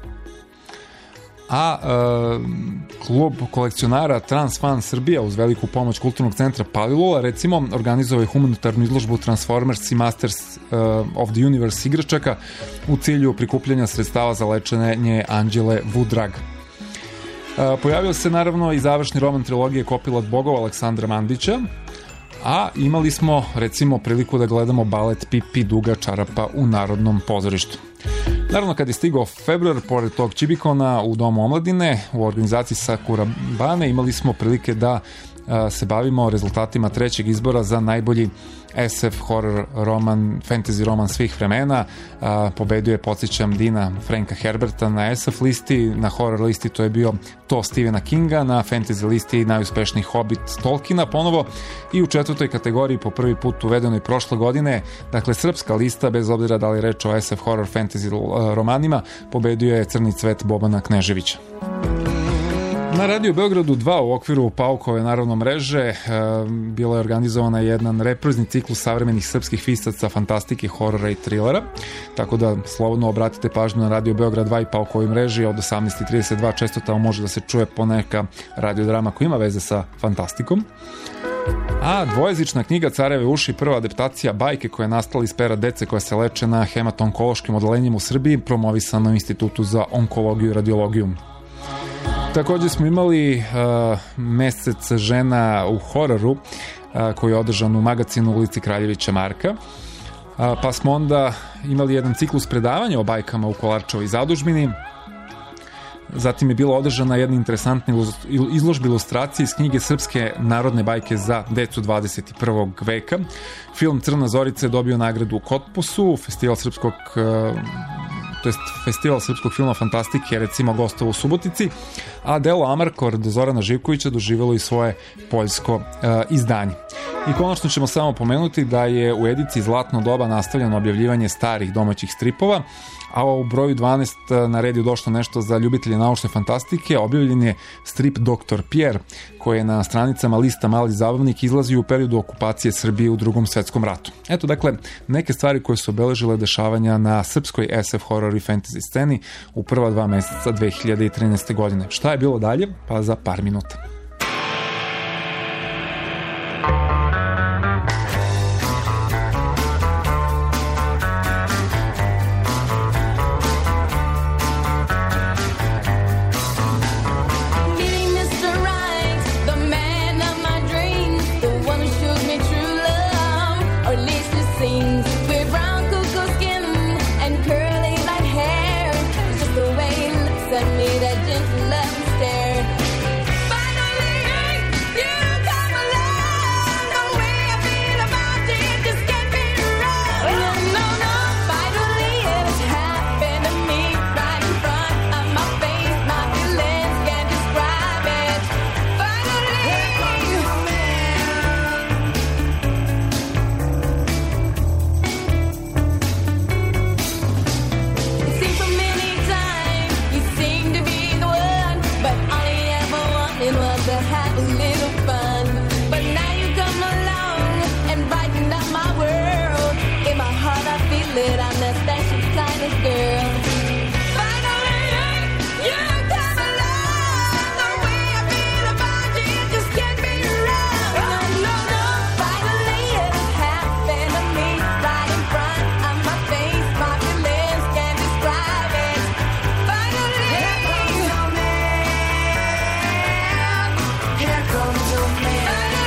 a klub kolekcionara Transfan Srbija uz veliku pomoć kulturnog centra Palilula recimo organizovao je humanitarnu izložbu Transformers i Masters of the Universe igračaka u cilju prikupljanja sredstava za lečenje Anđele Vudrag. Pojavio se naravno i završni roman trilogije Kopilat bogova Aleksandra Mandića, a imali smo recimo priliku da gledamo balet Pipi Duga čarapa u Narodnom pozorištu. Naravno, kad je stigao februar, pored tog čibikona u Domu omladine, u organizaciji Sakurabane, imali smo prilike da se bavimo rezultatima trećeg izbora za najbolji SF horror roman, fantasy roman svih vremena. Pobedio je, podsjećam, Dina Franka Herberta na SF listi, na horror listi to je bio To Stephena Kinga, na fantasy listi najuspešniji Hobbit Tolkiena ponovo, i u četvrtoj kategoriji po prvi put uvedenoj prošle godine, dakle srpska lista, bez obzira da li reč o SF horror fantasy romanima, pobedio je Crni cvet Bobana Kneževića. Na Radio Beogradu 2 u okviru Paukove naravno mreže bila je organizovana jedan reprizni ciklus savremenih srpskih pisaca fantastike, horora i trilera, tako da slobodno obratite pažnju na Radio Beograd 2 i Paukovoj mreži. Od 18:32 često tamo može da se čuje poneka radiodrama koja ima veze sa fantastikom. A dvojezična knjiga Careve uši, prva adaptacija bajke koja je nastala iz pera dece koja se leče na hematonkološkim odeljenjem u Srbiji, promovisana u Institutu za onkologiju i radiologiju. Također smo imali mesec žena u hororu koji je održan u magazinu ulici Kraljevića Marka, pa smo onda imali jedan ciklus predavanja o bajkama u Kolarčevoj zadužbini. Zatim je bila održana jedna interesantna izložba ilustracije iz knjige Srpske narodne bajke za decu 21. veka. Film Crna Zorica je dobio nagradu u Kotpusu, Festival srpskog filma fantastike je recimo gostovao u Subotici, a delo Amarkord Zorana Živkovića doživjelo i svoje poljsko izdanje. I konačno ćemo samo pomenuti da je u ediciji Zlatno doba nastavljeno objavljivanje starih domaćih stripova, a u broju 12 na red je došlo nešto za ljubitelje naučne fantastike. Objavljen je strip Dr. Pierre, koji je na stranicama lista Mali zabavnik izlazio u periodu okupacije Srbije u Drugom svetskom ratu. Eto, dakle, neke stvari koje su obeležile dešavanja na srpskoj SF horror i fantasy sceni u prva 2 meseca 2013. godine. Šta je bilo dalje? Pa za par minuta. girl. Finally, you come along. The way I feel about you just can't be wrong. No, no, no. Finally, it happened to me right in front of my face. My feelings can't describe it. Finally, here comes your man. Here comes your man.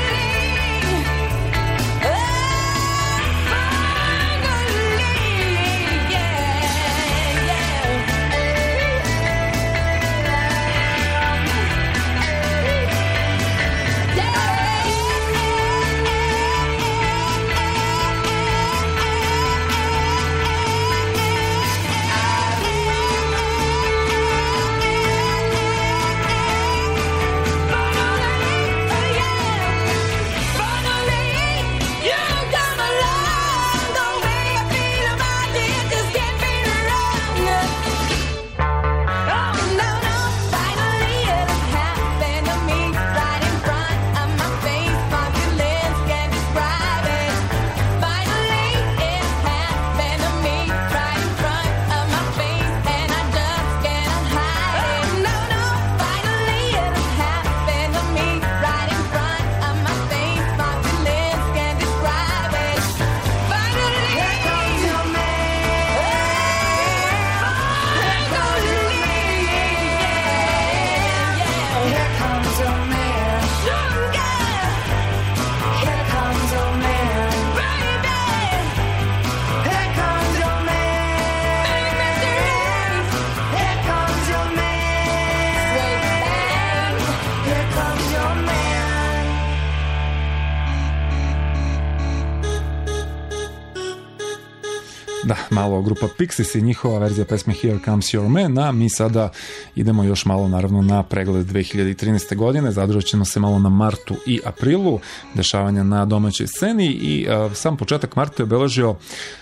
Da, malo grupa Pixies i njihova verzija pesme Here Comes Your Man, a mi sada idemo još malo naravno na pregled 2013. godine, zadržat ćemo se malo na martu i aprilu, dešavanja na domaćoj sceni i sam početak marta je obeležio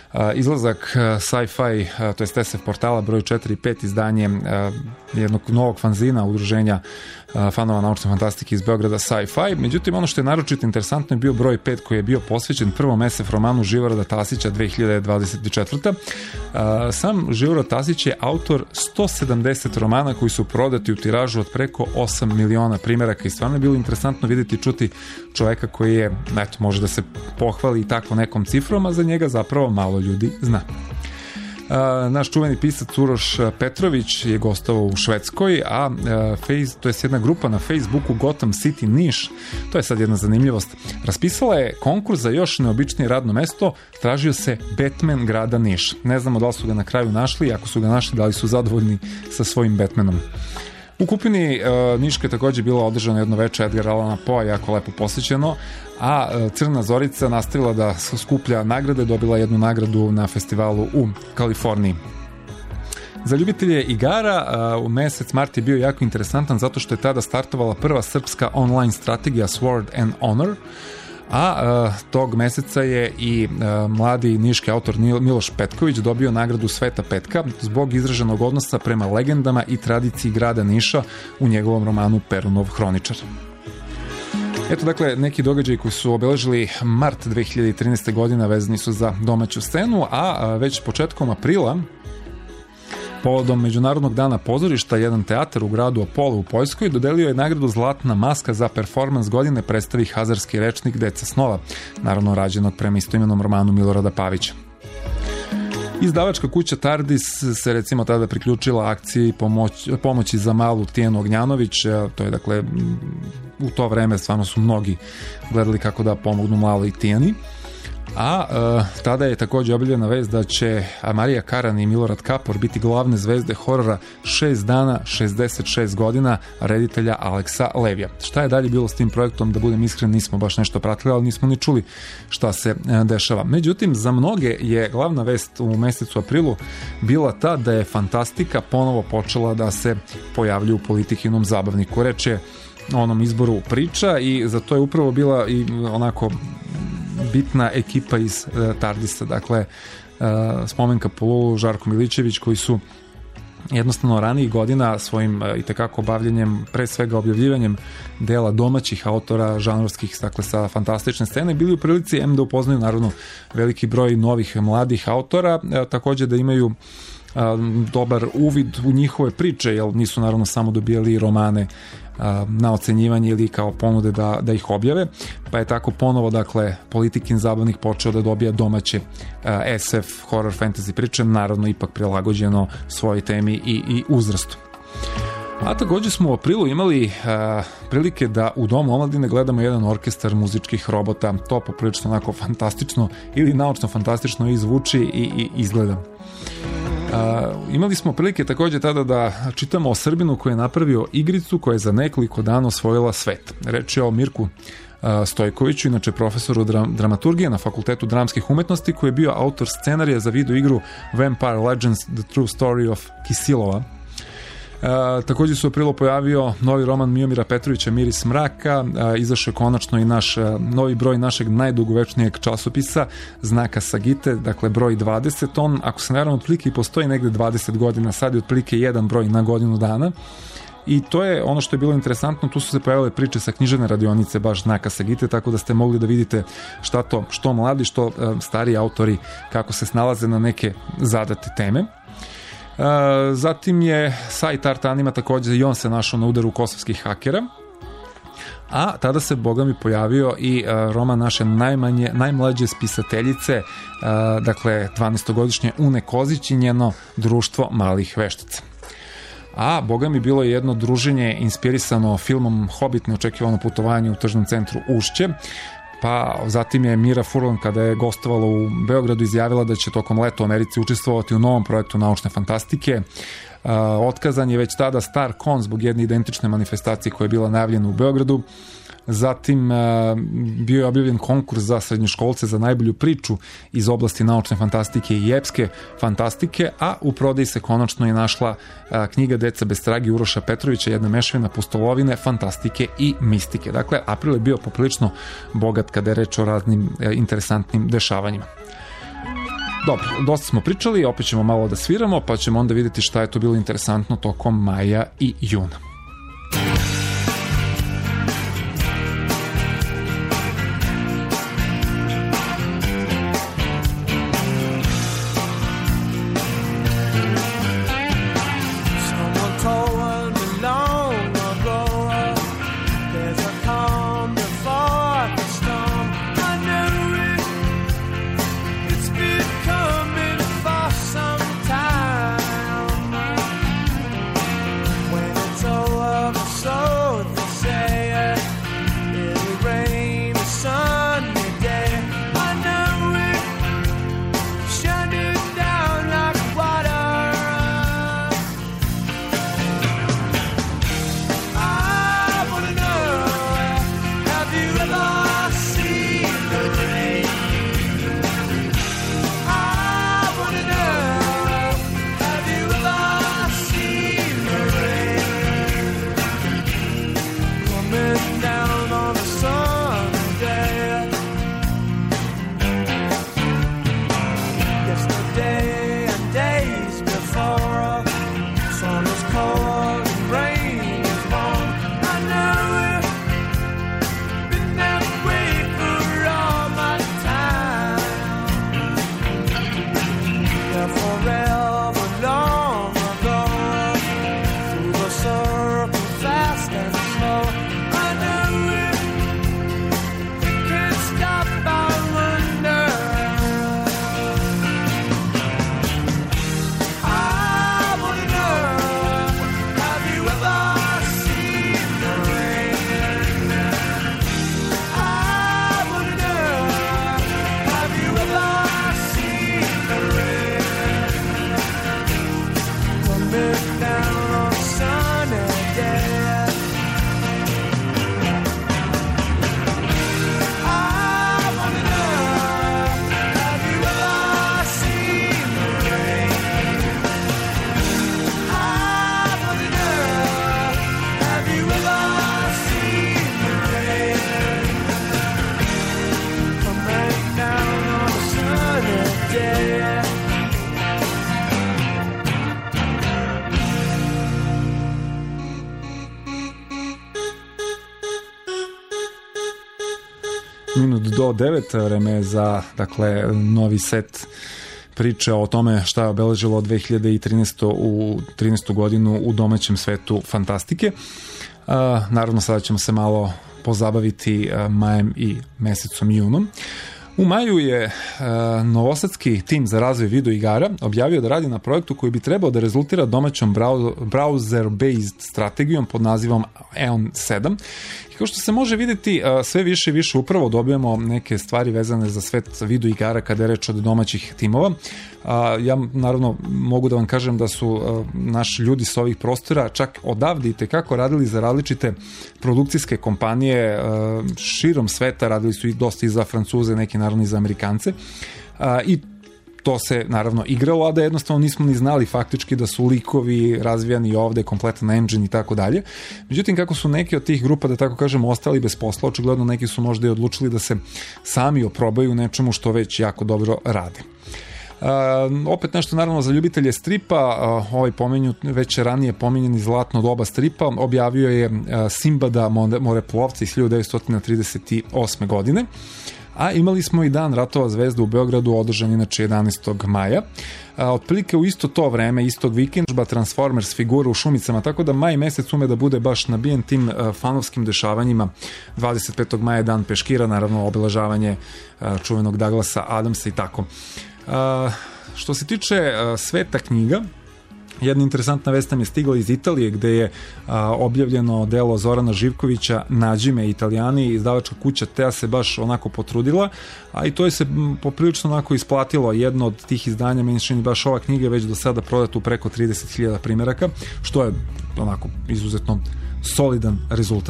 izlazak Sci-Fi, to je SF portala broj 4 i 5, izdanje jednog novog fanzina udruženja fanova naučne fantastike iz Beograda Sci-Fi. Međutim, ono što je naročito interesantno je bio broj 5 koji je bio posvećen prvom SF romanu Živorada Tasića 2024. Sam Živorad Tasić je autor 170 romana koji su prodati u tiražu od preko 8 miliona primjeraka i stvarno je bilo interesantno vidjeti i čuti čoveka koji je, eto, može da se pohvali i tako nekom cifrom, a za njega zapravo malo ljudi zna. Naš čuveni pisac Uroš Petrović je gostovao u Švedskoj, a to je jedna grupa na Facebooku Gotham City Niš, to je sad jedna zanimljivost, raspisala je konkurs za još neobičnije radno mesto, tražio se Batman grada Niš. Ne znamo da li su ga na kraju našli, ako su ga našli, da li su zadovoljni sa svojim Batmanom. U Kupini Niška je također bilo održano jedno veče Edgar Allana Poe, jako lepo posjećeno, a Crna Zorica nastavila da skuplja nagrade, dobila jednu nagradu na festivalu u Kaliforniji. Za ljubitelje igara u mesec mart je bio jako interesantan zato što je tada startovala prva srpska online strategija Sword and Honor, a tog meseca je i mladi niški autor Miloš Petković dobio nagradu Sveta Petka zbog izraženog odnosa prema legendama i tradiciji grada Niša u njegovom romanu Perunov hroničar. Eto, dakle, neki događaji koji su obeležili mart 2013. godine vezani su za domaću scenu, a već početkom aprila povodom Međunarodnog dana pozorišta, jedan teatar u gradu Opole u Poljskoj dodelio je nagradu Zlatna maska za performans godine predstavi Hazarski rečnik Deca snova, naravno rađenog prema istoimenom romanu Milorada Pavića. Izdavačka kuća Tardis se recimo tada priključila akciji pomoći za malu Tijenu Ognjanović, to je dakle u to vreme stvarno su mnogi gledali kako da pomognu maloj Tijeni. A tada je također objavljena vest da će Marija Karan i Milorad Kapor biti glavne zvezde horora 6 dana, 66 godina reditelja Aleksa Levija. Šta je dalje bilo s tim projektom, da budem iskren, nismo baš nešto pratili, ali nismo ni čuli šta se dešava. Međutim, za mnoge je glavna vest u mesecu aprilu bila ta da je fantastika ponovo počela da se pojavlja u Politikinom zabavniku. Reč je o onom izboru priča i za to je upravo bila i onako bitna ekipa iz Tardisa, dakle Spomenka Polulu, Žarko Milićević, koji su jednostavno ranijih godina svojim itekako bavljenjem, pre svega objavljivanjem dela domaćih autora žanrovskih, dakle sa fantastične scene, bili u prilici da upoznaju naravno veliki broj novih mladih autora, također da imaju dobar uvid u njihove priče, jer nisu naravno samo dobijali romane na ocenjivanje ili kao ponude da ih objave, pa je tako ponovo, dakle, Politikin zabavnik počeo da dobija domaće SF, horror, fantasy priče, naravno ipak prilagođeno svojoj temi i uzrastu. A takođe smo u aprilu imali prilike da u Domu omladine gledamo jedan orkestar muzičkih robota. To poprilično onako fantastično ili naučno fantastično i zvuči i izgleda. Imali smo prilike takođe tada da čitamo o Srbinu koji je napravio igricu koja je za nekoliko dana osvojila svet. Reč je o Mirku Stojkoviću, inače profesoru dramaturgije na Fakultetu dramskih umetnosti, koji je bio autor scenarija za video igru Vampire Legends The True Story of Kisilova. Takođe se u aprilu pojavio novi roman Miomira Petrovića Miris mraka, izašao je konačno i naš novi broj našeg najdugovečnijeg časopisa Znaka Sagite, dakle broj 20, on, ako se naravno otprilike i postoji negde 20 godina, sad je otprilike jedan broj na godinu dana. I to je ono što je bilo interesantno, tu su se pojavile priče sa književne radionice baš Znaka Sagite, tako da ste mogli da vidite što mladi, što stariji autori kako se snalaze na neke zadate teme. Zatim je sajt Art Anima takođe i on se našao na udaru kosovskih hakera, a tada se boga mi pojavio i roman naše najmlađe spisateljice, dakle 12-godišnje Une Kozić i njeno društvo malih veštica. A boga mi bilo je jedno druženje inspirisano filmom Hobbit, neočekivano putovanje u tržnom centru Ušće. Pa zatim je Mira Furlan, kada je gostovala u Beogradu, izjavila da će tokom leta u Americi učestvovati u novom projektu naučne fantastike. Otkazan je već tada Star Con zbog jedne identične manifestacije koja je bila najavljena u Beogradu. Zatim bio je objavljen konkurs za srednjoškolce za najbolju priču iz oblasti naučne fantastike i epske fantastike, a u prodaji se konačno i našla knjiga Deca bez trage Uroša Petrovića, jedna mešavina pustolovine, fantastike i mistike. Dakle, april je bio poprilično bogat kada je reč o raznim interesantnim dešavanjima. Dobro, dosta smo pričali, opet ćemo malo da sviramo, pa ćemo onda vidjeti šta je to bilo interesantno tokom maja i juna. Minut do 9, vreme za, dakle, novi set priče o tome šta je obeležilo 2013. godinu u domaćem svetu fantastike. Naravno, sada ćemo se malo pozabaviti majem i mesecom junom. U maju je novosadski tim za razvoj video igara objavio da radi na projektu koji bi trebao da rezultira domaćom browser-based strategijom pod nazivom Eon 7. I kao što se može vidjeti, sve više i više upravo dobijamo neke stvari vezane za svet video igara kada je reč od domaćih timova. Ja naravno mogu da vam kažem da su naši ljudi sa ovih prostora čak odavde i tekako radili za različite produkcijske kompanije širom sveta, radili su i dosta i za Francuze, neki naravno i za Amerikance. I to se naravno igralo, a da jednostavno nismo ni znali faktički da su likovi razvijani ovde, kompletan engine i tako dalje. Međutim, kako su neki od tih grupa, da tako kažemo, ostali bez posla, očigledno neki su možda i odlučili da se sami oprobaju nečemu što već jako dobro rade. Opet nešto naravno za ljubitelje stripa, ovaj već ranije pominjeni zlatno doba stripa objavio je Simbada moreplovca iz 1938. godine. A imali smo i dan Ratova zvezda u Beogradu, održan inače 11. maja. Otprilike u isto to vreme, istog vikenda, Transformers figura u Šumicama, tako da maj mesec ume da bude baš nabijen tim fanovskim dešavanjima. 25. maja je dan peškira, naravno obeležavanje čuvenog Douglasa Adamsa i tako. Što se tiče sveta knjiga, jedna interesantna vest nam je stigla iz Italije, gde je objavljeno delo Zorana Živkovića Nađi me Italijani. Izdavačka kuća Tea se baš onako potrudila, a i to je se poprilično onako isplatilo. Jedno od tih izdanja, meni čini baš ova knjiga je već do sada prodata u preko 30.000 primjeraka, što je onako izuzetno solidan rezultat.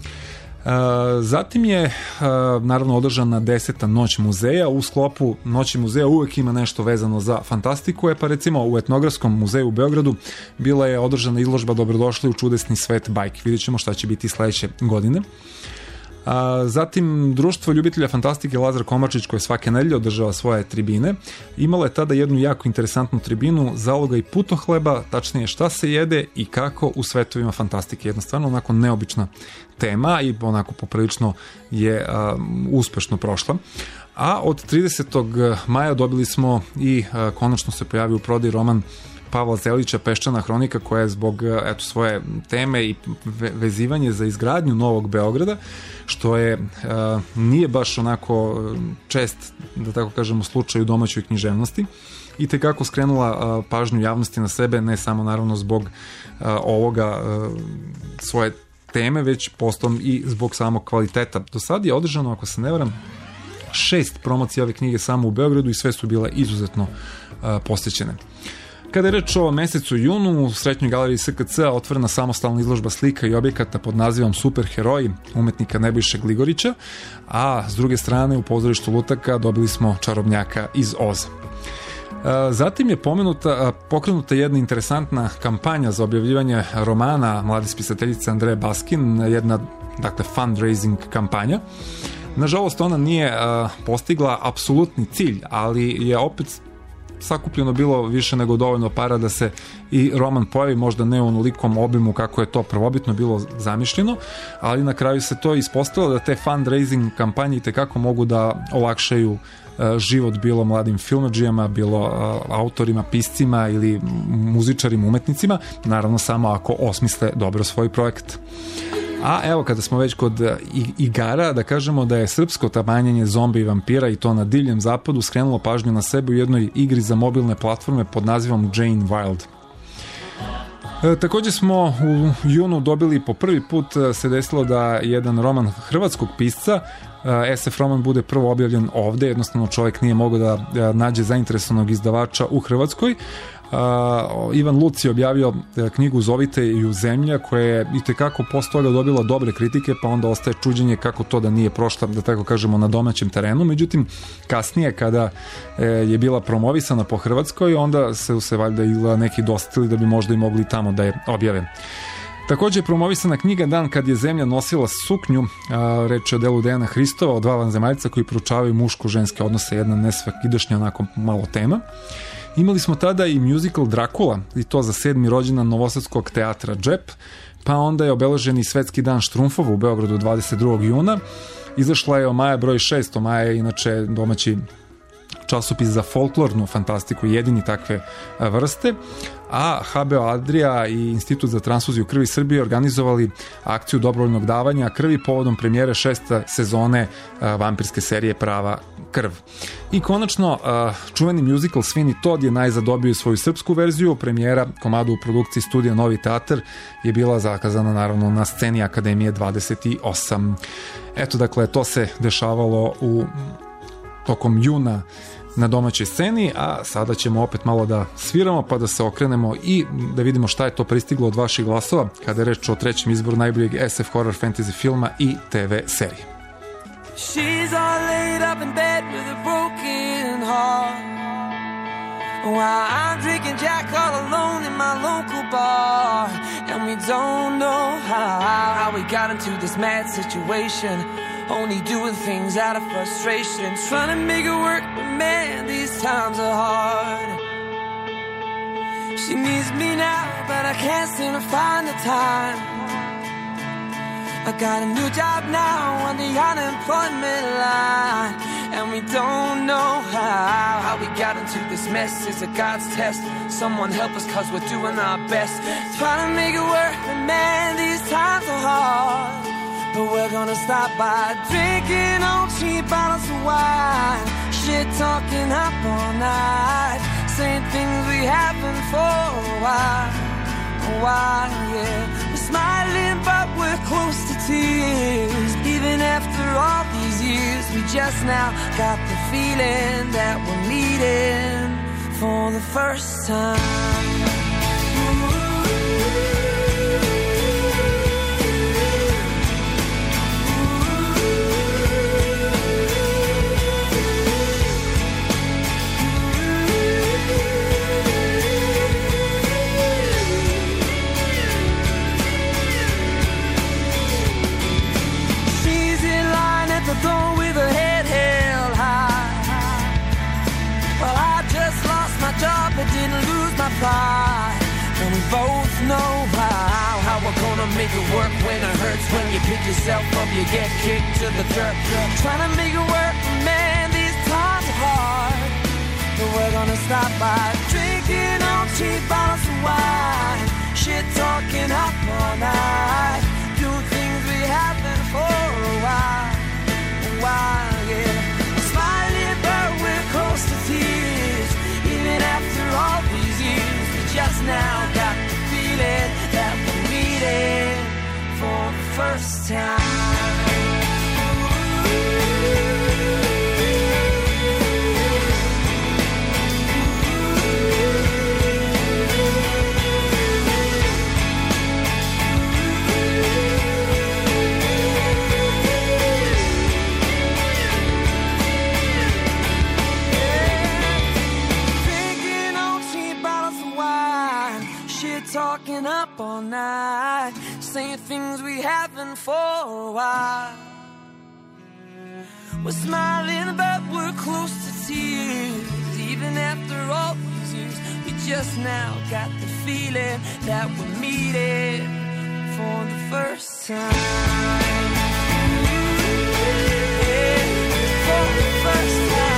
Zatim je naravno održana 10. noć muzeja. U sklopu noći muzeja uvek ima nešto vezano za fantastiku, pa recimo u Etnografskom muzeju u Beogradu bila je održana izložba Dobrodošli u čudesni svet bajki. Vidjet ćemo šta će biti sledeće godine. Zatim društvo ljubitelja fantastike Lazar Komarčić, koje svake nedelje održava svoje tribine, imalo je tada jednu jako interesantnu tribinu zaloga i putohleba, tačnije šta se jede i kako u svetovima fantastike. Jednostavno onako neobična tema i onako poprilično je uspešno prošla. A od 30. maja dobili smo i konačno se pojavio u prodaji roman Pavla Zelića Peščana hronika, koja je zbog svoje teme i vezivanje za izgradnju Novog Beograda, što je nije baš onako čest, da tako kažemo, slučaj u domaćoj književnosti, i tekako skrenula pažnju javnosti na sebe, ne samo naravno zbog ovoga svoje teme, već postom i zbog samog kvaliteta. Do sad je održano, ako se ne varam, 6 promocija ove knjige samo u Beogradu i sve su bile izuzetno posjećene. Kada je reč o mesecu junu, u Srećnoj galeriji SKC otvorena samostalna izložba slika i objekata pod nazivom Superheroji umetnika Nebojše Gligorića, a s druge strane u pozorištu Lutaka dobili smo Čarobnjaka iz Oza. Zatim je pokrenuta jedna interesantna kampanja za objavljivanje romana mlade spisateljice Andreje Baskin, jedna, dakle, fundraising kampanja. Nažalost, ona nije postigla apsolutni cilj, ali je opet sakupljeno bilo više nego dovoljno para da se i roman pojavi, možda ne u onolikom obimu kako je to prvobitno bilo zamišljeno, ali na kraju se to ispostavilo da te fundraising kampanje tekako mogu da olakšaju život bilo mladim filmadžijama, bilo autorima, piscima ili muzičarima, umetnicima, naravno samo ako osmisle dobro svoj projekt. A evo, kada smo već kod igara, da kažemo da je srpsko tamanjenje zombi i vampira, i to na divljem zapadu, skrenulo pažnju na sebe u jednoj igri za mobilne platforme pod nazivom Jane Wild. Također smo u junu dobili, po prvi put se desilo da jedan roman hrvatskog pisca, SF roman, bude prvo objavljen ovde. Jednostavno čovjek nije mogao da nađe zainteresovanog izdavača u Hrvatskoj. Ivan Luc je objavio knjigu Zovite i u zemlja, koja je i tekako posle toga dobila dobre kritike, pa onda ostaje čuđenje kako to da nije prošla, da tako kažemo, na domaćem terenu. Međutim, kasnije kada je bila promovisana po Hrvatskoj, onda se valjda neki dostili da bi možda i mogli tamo da je objave. Također je promovisana knjiga Dan kad je zemlja nosila suknju, reč je o delu Dejana Hristova, o dva vanzemaljca koji proučavaju muško-ženske odnose, jedna nesvakidašnja onako malo tema. Imali smo tada i musical Dracula, i to za 7. rođendan Novosadskog teatra Džep, pa onda je obeležen i Svetski dan štrumfova u Beogradu 22. juna. Izašla je Maja broj 6, Maja je inače domaći časopis za folklornu fantastiku, jedini takve vrste, a HBO Adria i Institut za transfuziju krvi Srbije organizovali akciju dobrovoljnog davanja krvi povodom premijere 6. sezone vampirske serije Prava krv. I konačno, čuveni musical Sweeney Todd je najzad dobio svoju srpsku verziju. Premijera komada u produkciji studija Novi teatr je bila zakazana naravno na sceni Akademije 28. Eto, dakle, to se dešavalo tokom juna na domaćoj sceni, a sada ćemo opet malo da sviramo pa da se okrenemo i da vidimo šta je to pristiglo od vaših glasova kada je reč o trećem izboru najboljeg SF horror fantasy filma i TV serije. She's all laid up in bed with a broken heart, while I'm drinking Jack all alone in my local bar. And we don't know how we got into this mad situation, only doing things out of frustration, trying to make it work, but man, these times are hard. She needs me now, but I can't seem to find the time. I got a new job now on the unemployment line, and we don't know how we got into this mess. It's a God's test. Someone help us, cause we're doing our best, trying to make it work, but man, these times are hard. But we're gonna stop by drinking on cheap bottles of wine, shit talking up all night, saying things we haven't for a while, yeah. We're smiling but we're close to tears, even after all these years. We just now got the feeling that we're meeting for the first time. The door with her head held high. Well, I just lost my job but didn't lose my pride, and we both know how we're gonna make it work when it hurts. When you pick yourself up, you get kicked to the dirt. Trying to make it work, man, these times are hard. But we're gonna stop by drinking on cheap bottles of wine, shit talking up all night, doing things we haven't for a while, yeah. Smiling but we're close to tears, even after all these years. We just now got the feeling that we're meeting for the first time. Talking up all night, saying things we haven't for a while. We're smiling but we're close to tears, even after all these years. We just now got the feeling that we're meeting for the first time. Yeah, for the first time.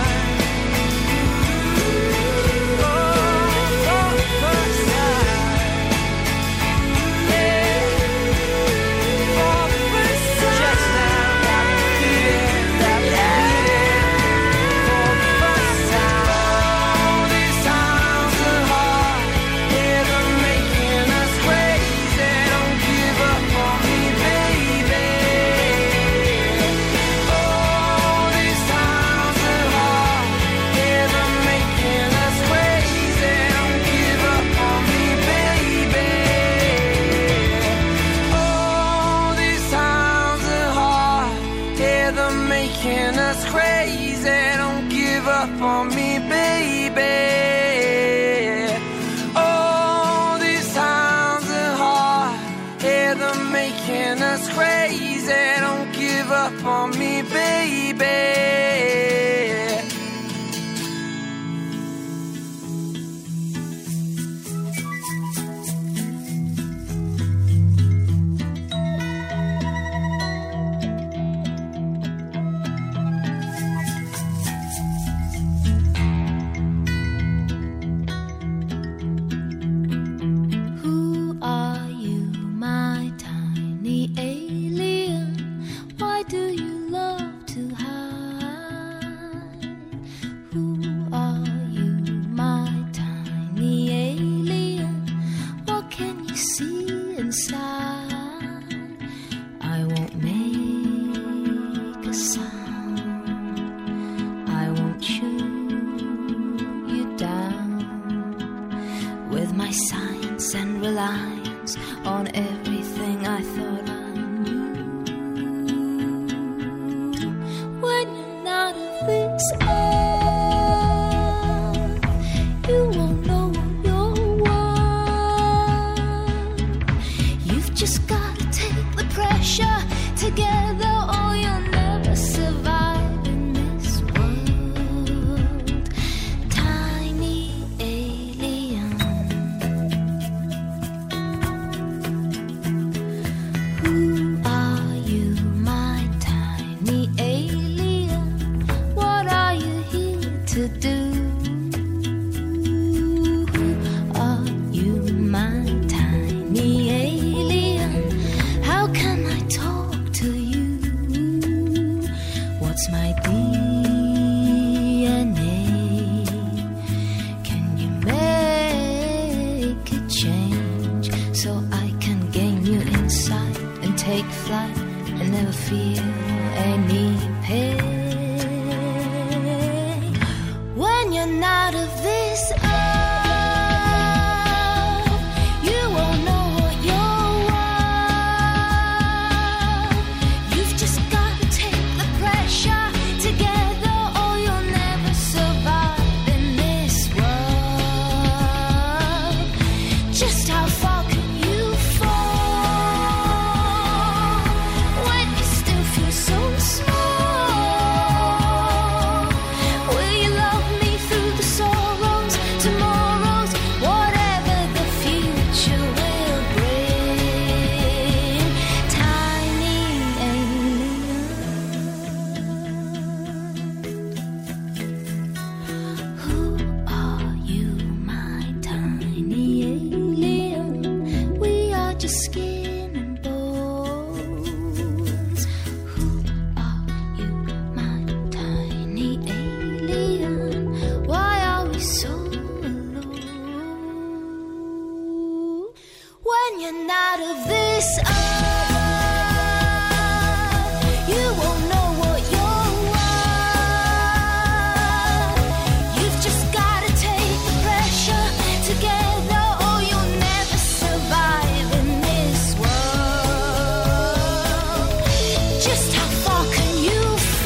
On me, baby. Oh, these times are hard. Yeah, they're making us crazy. Don't give up on me, baby. see inside. I won't make a sound. I won't shoot you down with my science and reliance on everything I thought I knew. When you're not of this earth, you won't know what you're worth. You've just got to take the pressure together, or you'll never survive in this world. Tiny alien. Who are you, my tiny alien? What are you here to do? Who are you, my tiny alien? How can I talk to you? What's my DNA? Can you make a change so I can gain you insight and take flight and never feel any pain? When you're not of this earth, you won't know what you're worth. You've just got to take the pressure together, or you'll never survive in this world. Just how far can you fall when you still feel so small? Will you love me through the sorrows, tomorrows, whatever the future will bring? Tiny alien. Who are you, my tiny alien? We are just skin and bones. Who are you, my tiny alien? Why are we so alone? When you're not of this earth, you won't know what you're worth. You've just got to take the pressure together, or you'll never survive in this world. Just how far can you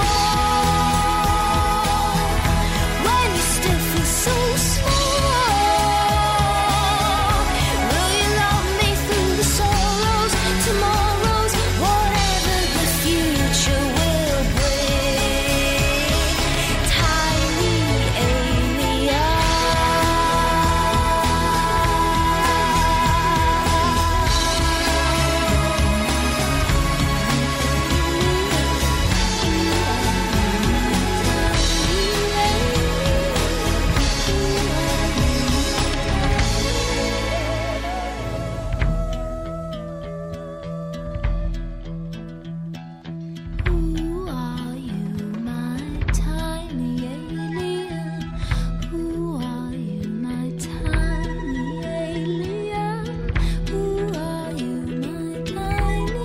fall when you still feel so small? Will you love me through the sorrows, tomorrows, whatever the future will bring? Tiny alien. Who are you, my tiny alien? Who are you, my tiny alien? Who are you, my tiny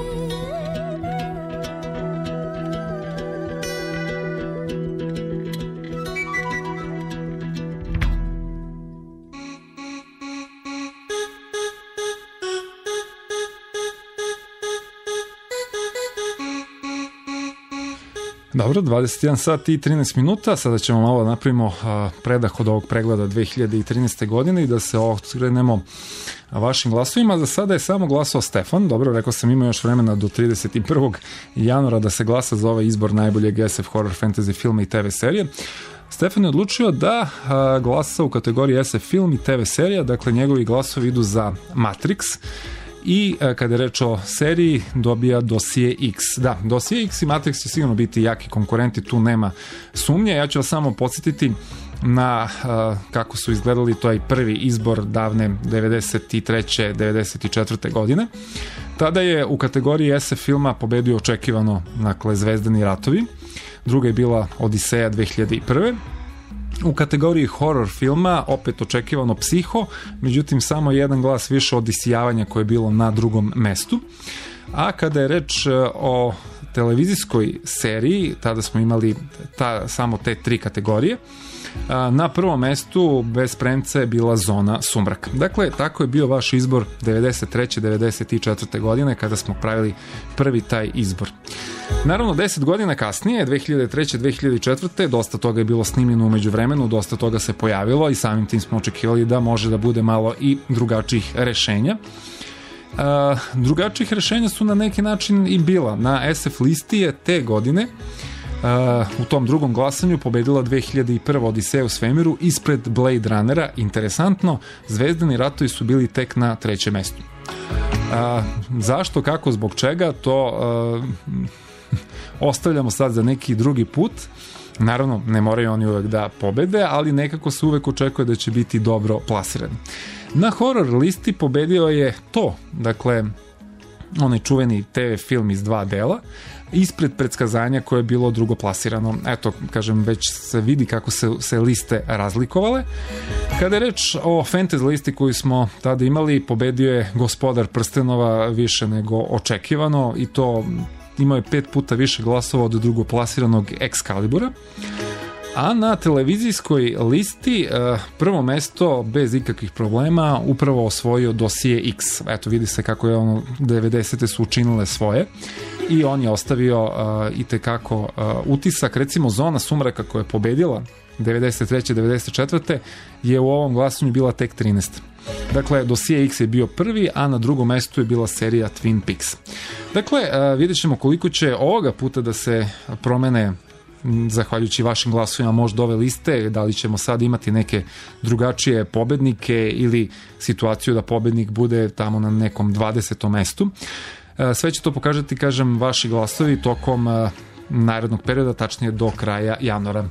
Dobro, 21 sat i 13 minuta, sada ćemo malo napravimo predah od ovog pregleda 2013. godine i da se okrenemo vašim glasovima. Za sada je samo glasao Stefan, dobro, rekao sam ima još vremena do 31. januara da se glasa za ovaj izbor najboljeg SF horror fantasy filma i TV serije. Stefan je odlučio da glasa u kategoriji SF film i TV serija, dakle njegovi glasovi idu za Matrix, i kada je reč o seriji dobija Dosije X. Da, Dosije X i Matrix će sigurno biti jaki konkurenti, tu nema sumnje. Ja ću vas samo podsjetiti na kako su izgledali taj prvi izbor davne 93. 94. godine. Tada je u kategoriji SF filma pobedio očekivano, dakle, Zvezdani ratovi. Druga je bila Odiseja 2001. U kategoriji horror filma opet očekivano Psiho, međutim samo jedan glas više od Isijavanja koje je bilo na drugom mestu. A kada je reč o televizijskoj seriji, tada smo imali samo te 3 kategorije. Na prvom mestu bez premca je bila Zona sumraka. Dakle, tako je bio vaš izbor 93. 94. godine kada smo pravili prvi taj izbor. Naravno, 10 godina kasnije, 2003. 2004. dosta toga je bilo snimljeno umeđu vremenu, dosta toga se pojavilo i samim tim smo očekivali da može da bude malo i drugačijih rešenja. Drugačijih rešenja su na neki način i bila. Na SF listi je te godine u tom drugom glasanju pobedila 2001. Odiseja u svemiru ispred Blade Runnera. Interesantno, Zvezdani ratovi su bili tek na 3. mestu. Zašto, kako, zbog čega, to ostavljamo sad za neki drugi put. Naravno, ne moraju oni uvek da pobede, ali nekako se uvek očekuje da će biti dobro plasirani. Na horror listi pobedio je To, dakle, onaj čuveni TV film iz 2 dela, ispred Predskazanja koje je bilo drugo plasirano. Eto, kažem, već se vidi kako se liste razlikovale. Kada je reč o fantasy listi koju smo tada imali, pobedio je Gospodar prstenova više nego očekivano i to imao je 5 puta više glasova od drugoplasiranog Excalibura. A na televizijskoj listi prvo mesto bez ikakvih problema upravo osvojio Dosije X. Eto, vidi se kako je ono 90. su učinile svoje i on je ostavio i tekako utisak. Recimo Zona sumraka koja je pobedila 93. 94. je u ovom glasanju bila tek 13. Dakle, Dosije X je bio prvi, a na drugom mestu je bila serija Twin Peaks. Dakle, vidjet ćemo koliko će ovoga puta da se promene zahvaljujući vašim glasovima možda ove liste, da li ćemo sad imati neke drugačije pobednike ili situaciju da pobednik bude tamo na nekom 20. mestu. Sve će to pokazati, kažem, vaši glasovi tokom narednog perioda, tačnije do kraja januara.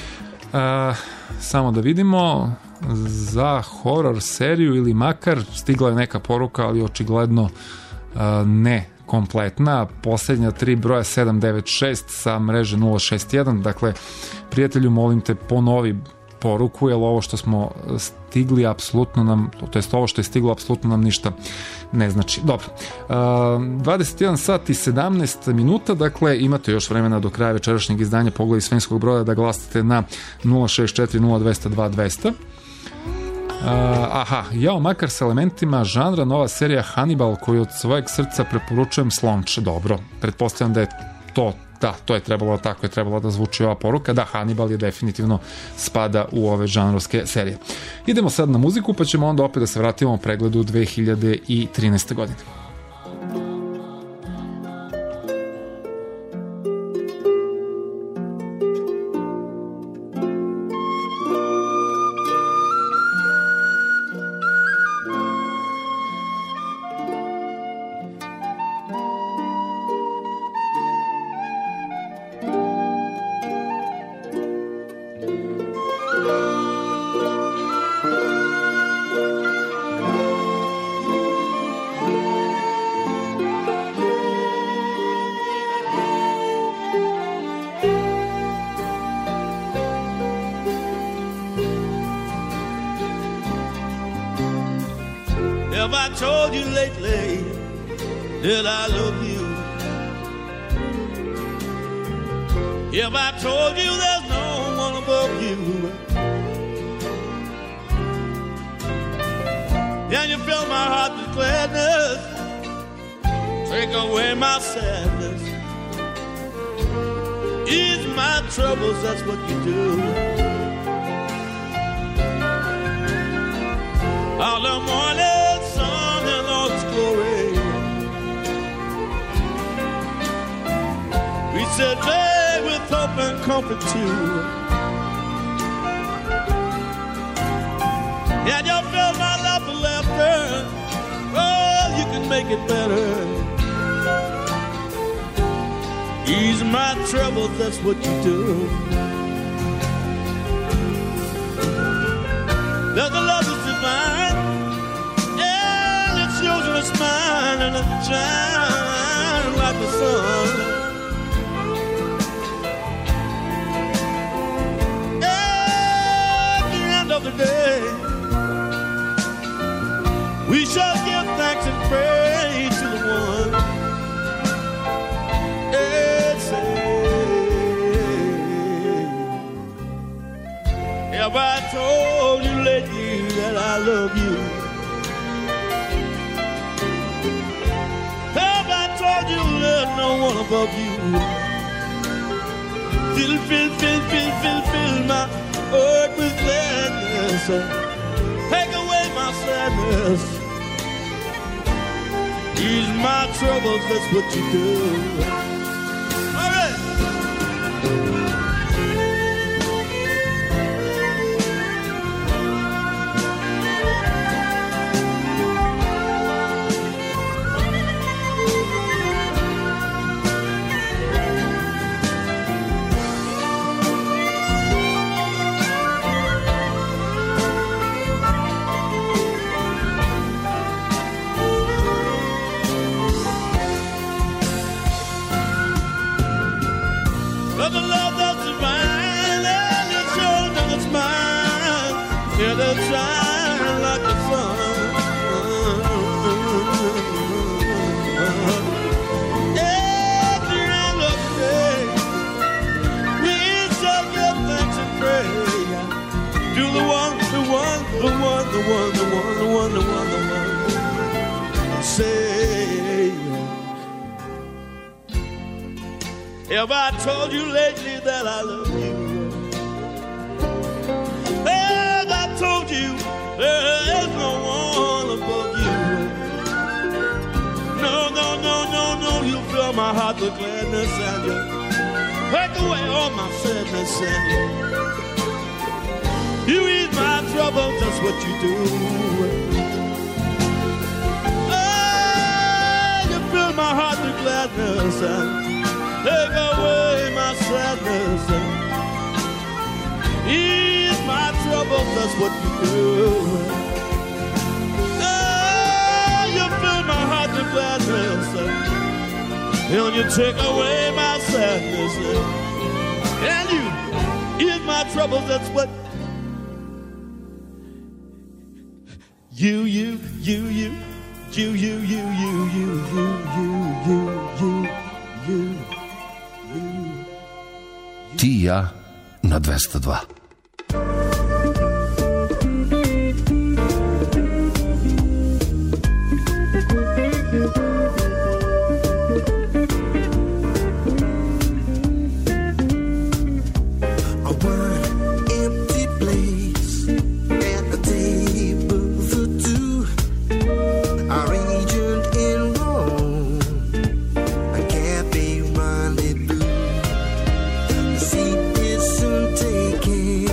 Samo da vidimo, za horror seriju ili makar stigla je neka poruka, ali očigledno ne kompletna. Poslednja 3 broja 796 sa mreže 061. Dakle, prijatelju, molim te, ponovi poruku, jer ovo što smo stigli apsolutno nam, to jest ovo što je stiglo apsolutno nam ništa ne znači. Dobro, 21 sat i 17 minuta, dakle imate još vremena do kraja večerašnjeg izdanja Pogled iz svemirskog broda da glasate na 064 0202 200. Jao makar sa elementima žanra, nova serija Hannibal koju od svojeg srca preporučujem Slonč. Dobro, pretpostavljam da je to je trebalo, tako je trebalo da zvuči ova poruka. Da, Hannibal je definitivno spada u ove žanrovske serije. Idemo sad na muziku, pa ćemo onda opet da se vratimo u pregledu 2013. godine. Have I told you lately that I love you? Have I told you there's no one above you? Can you fill my heart with gladness? Take away my sadness. Ease my troubles, that's what you do. All the morning sun and all its glory. We said, babe, with hope and comfort too. And you fill my life with laughter. Oh, you can make it better. Ease my troubles, that's what you do. There's a love that's divine, and it shows in a smile and it shines like the sun. another day. We shall give thanks and praise to the one. And say, have I told you lately that I love you? Have I told you there's no one above you? Fill my heart with gladness. Take away my sadness. Ease my troubles, that's what you do. All right. Shine like the sun. Every end of the day, we shall give thanks and praise to the one, the one, the one, the one, the one, the one, the one, the one. Say, have I told you lately that I love you? Told you there is no one above you. No, no, no, no, no, you fill my heart with gladness and you take away all my sadness and you ease my trouble, that's what you do. Oh, you fill my heart with gladness and take away my sadness and ease my trouble, that's what you do. Oh, you fill my heart with gladness, and you take away my sadness, and you ease my troubles, that's what you. Ti i ja na 202. Seat isn't taken.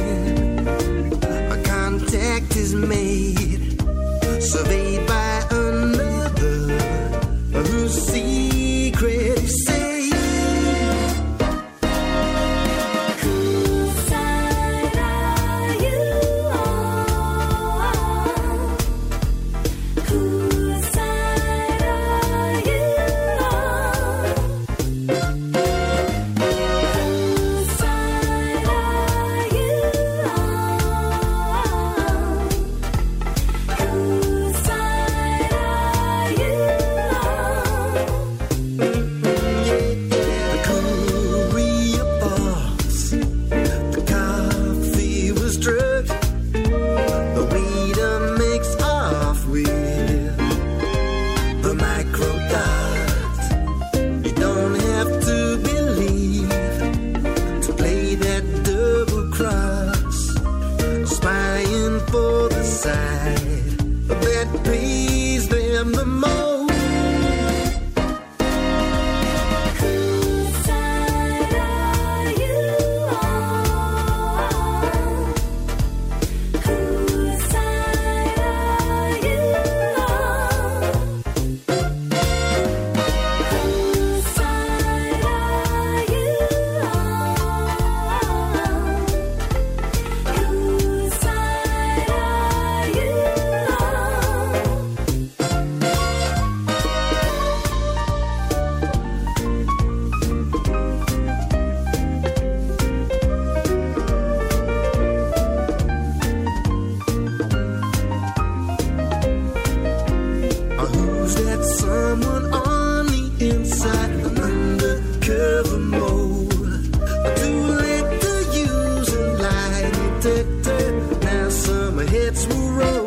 someone on the inside, an undercover mode. Too late to use a lie detector. Now some heads will roll.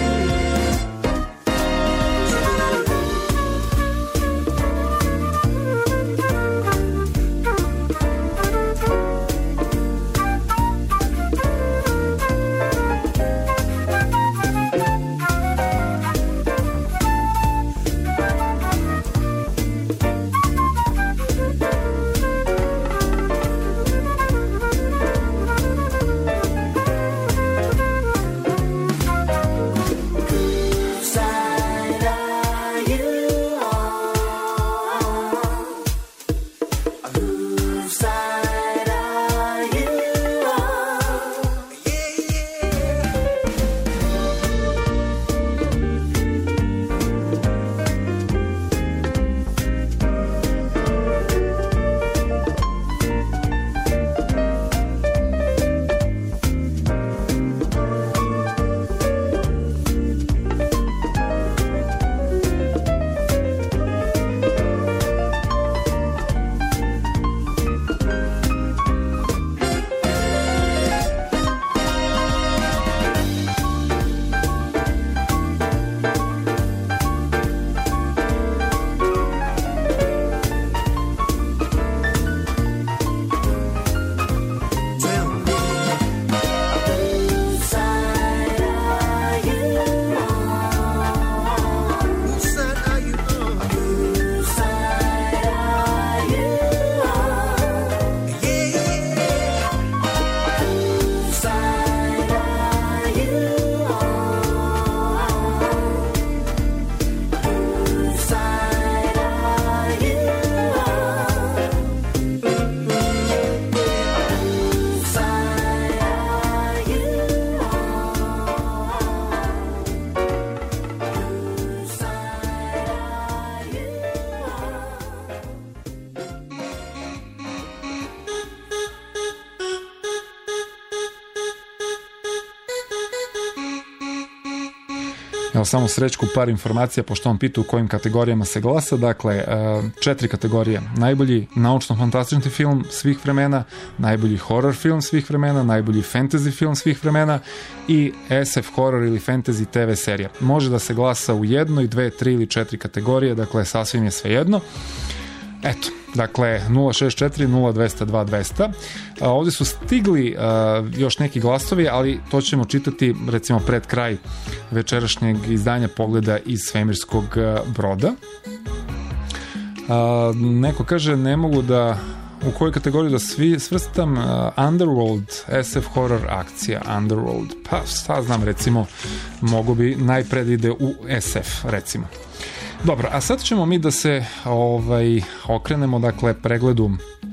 Evo samo Srećku par informacija, pošto on pita u kojim kategorijama se glasa. Dakle, 4 kategorije. Najbolji naučno-fantastični film svih vremena, najbolji horror film svih vremena, najbolji fantasy film svih vremena i SF horror ili fantasy TV serija. Može da se glasa u jednoj, 2, 3 ili 4 kategorije, dakle sasvim je svejedno. Eto, dakle 064 0202 200. Ovdje su stigli još neki glasovi, ali to ćemo čitati recimo pred kraj večerašnjeg izdanja Pogleda iz svemirskog broda. Neko kaže ne mogu da u koju kategoriju da svrstam. Underworld, SF horror akcija Underworld, pa šta znam, recimo mogu bi najpred ide u SF recimo. Dobro, a sad ćemo mi da se okrenemo dakle pregledu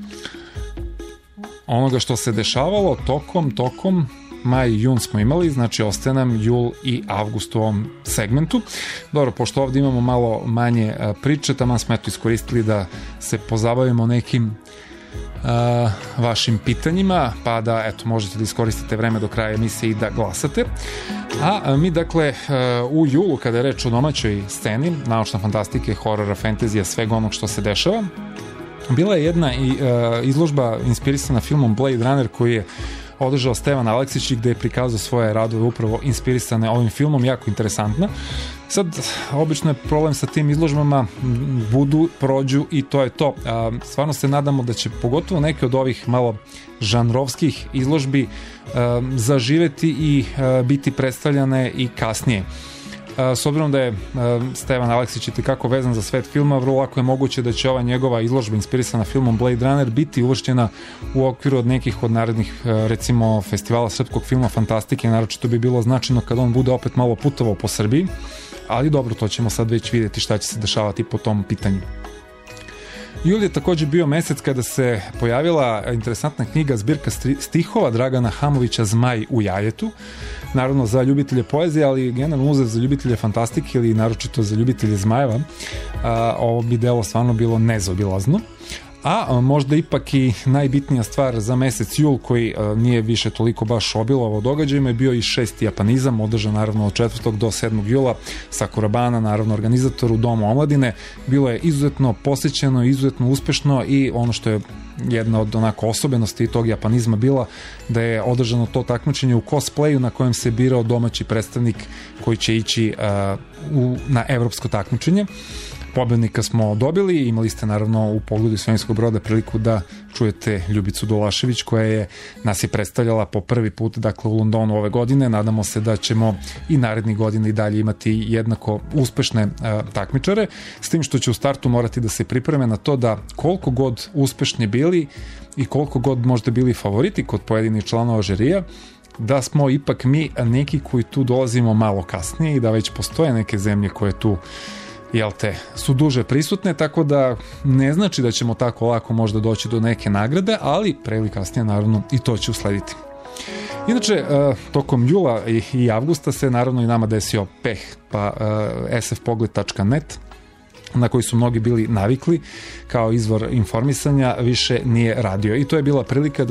onoga što se dešavalo tokom maj i jun smo imali, znači ostaje nam jul i avgust u ovom segmentu. Dobro, pošto ovdje imamo malo manje priče, taman smo eto iskoristili da se pozabavimo nekim vašim pitanjima, pa da eto možete da iskoristite vreme do kraja emisije i da glasate. A mi dakle u julu, kada je reč o domaćoj sceni naučna fantastike, horora, fantazija, svega onog što se dešava, bila je jedna izložba inspirisana filmom Blade Runner koji je održao Stevan Aleksić i gde je prikazao svoje radove upravo inspirisane ovim filmom, jako interesantna. Sad, obično je problem sa tim izložbama, budu, prođu i to je to. Stvarno se nadamo da će pogotovo neke od ovih malo žanrovskih izložbi zaživeti i biti predstavljane i kasnije. S obzirom da je Stevan Aleksić itekako vezan za svet filma, vrlo lako je moguće da će ova njegova izložba inspirisana filmom Blade Runner biti uvrštena u okviru od nekih od narednih recimo festivala srpskog filma fantastike. Naročito bi bilo značajno kad on bude opet malo putovao po Srbiji, ali dobro, to ćemo sad već vidjeti šta će se dešavati po tom pitanju. Jul je također bio mesec kada se pojavila interesantna knjiga, zbirka stihova Dragana Hamovića Zmaj u jajetu, naravno za ljubitelje poezije, ali generalno uzet za ljubitelje fantastike ili naročito za ljubitelje zmajeva. Ovo bi delo stvarno bilo nezaobilazno. A možda ipak i najbitnija stvar za mesec jul, koji nije više toliko baš obilovao događajima, je bio i 6. japanizam, održan naravno od 4. do 7. jula, Sakurabana, naravno organizator u Domu omladine. Bilo je izuzetno posjećeno, izuzetno uspešno i ono što je jedna od onako osobenosti tog japanizma bila da je održano to takmičenje u cosplayu na kojem se birao domaći predstavnik koji će ići na evropsko takmičenje. Pobednika smo dobili, imali ste naravno u Pogledu iz svemirskog broda priliku da čujete Ljubicu Dolašević koja nas je predstavljala po prvi put, dakle u Londonu ove godine. Nadamo se da ćemo i narednih godina i dalje imati jednako uspešne takmičare, s tim što će u startu morati da se pripreme na to da koliko god uspešni bili i koliko god možda bili favoriti kod pojedinih članova žirija, da smo ipak mi neki koji tu dolazimo malo kasnije i da već postoje neke zemlje koje tu su duže prisutne, tako da ne znači da ćemo tako lako možda doći do neke nagrade, ali pre ili kasnije naravno i to će uslediti. Inače, tokom jula i avgusta se naravno i nama desio peh, pa sfpogled.net, na koji su mnogi bili navikli kao izvor informisanja, više nije radio. I to je bila prilika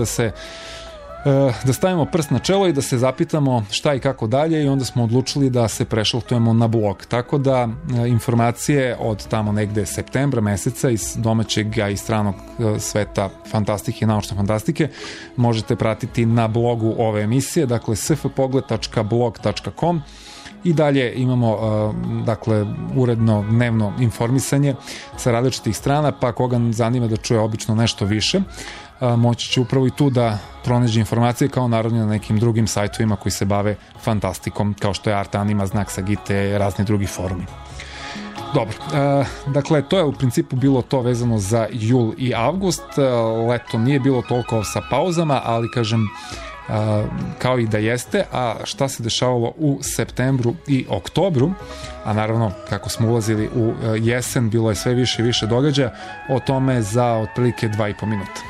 da stavimo prst na čelo i da se zapitamo šta i kako dalje, i onda smo odlučili da se prešaltujemo na blog. Tako da informacije od tamo negde septembra meseca iz domaćeg i stranog sveta fantastike i naučne fantastike možete pratiti na blogu ove emisije, dakle sfpogled.blog.com. I dalje imamo dakle uredno dnevno informisanje sa različitih strana, pa koga zanima da čuje obično nešto više, moći će upravo i tu da pronađe informacije, kao naravno na nekim drugim sajtovima koji se bave fantastikom, kao što je Art Anima, Znak Sagite, razni drugi forumi. Dobro, dakle to je u principu bilo to vezano za jul i avgust. Leto nije bilo toliko sa pauzama, ali kažem kao i da jeste. A šta se dešavalo u septembru i oktobru, a naravno kako smo ulazili u jesen bilo je sve više i više događaja, o tome za otprilike 2,5 minuta.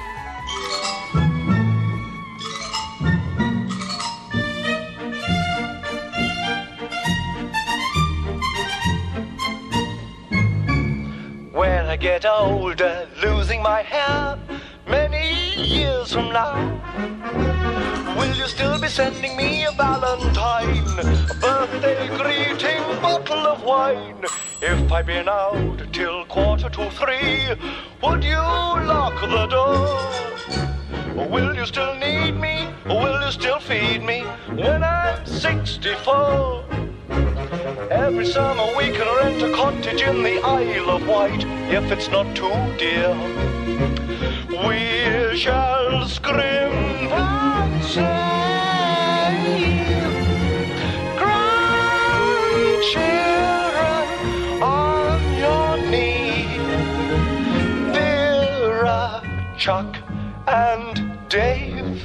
When I get older, losing my hair many years from now, will you still be sending me a valentine, a birthday greeting, bottle of wine? If I've been out till 2:45, would you lock the door? Will you still need me, or will you still feed me when I'm 64? Every summer we can rent a cottage in the Isle of Wight, if it's not too dear. We shall scrimp and save, grandchildren on your knee, Vera, Chuck and Dave.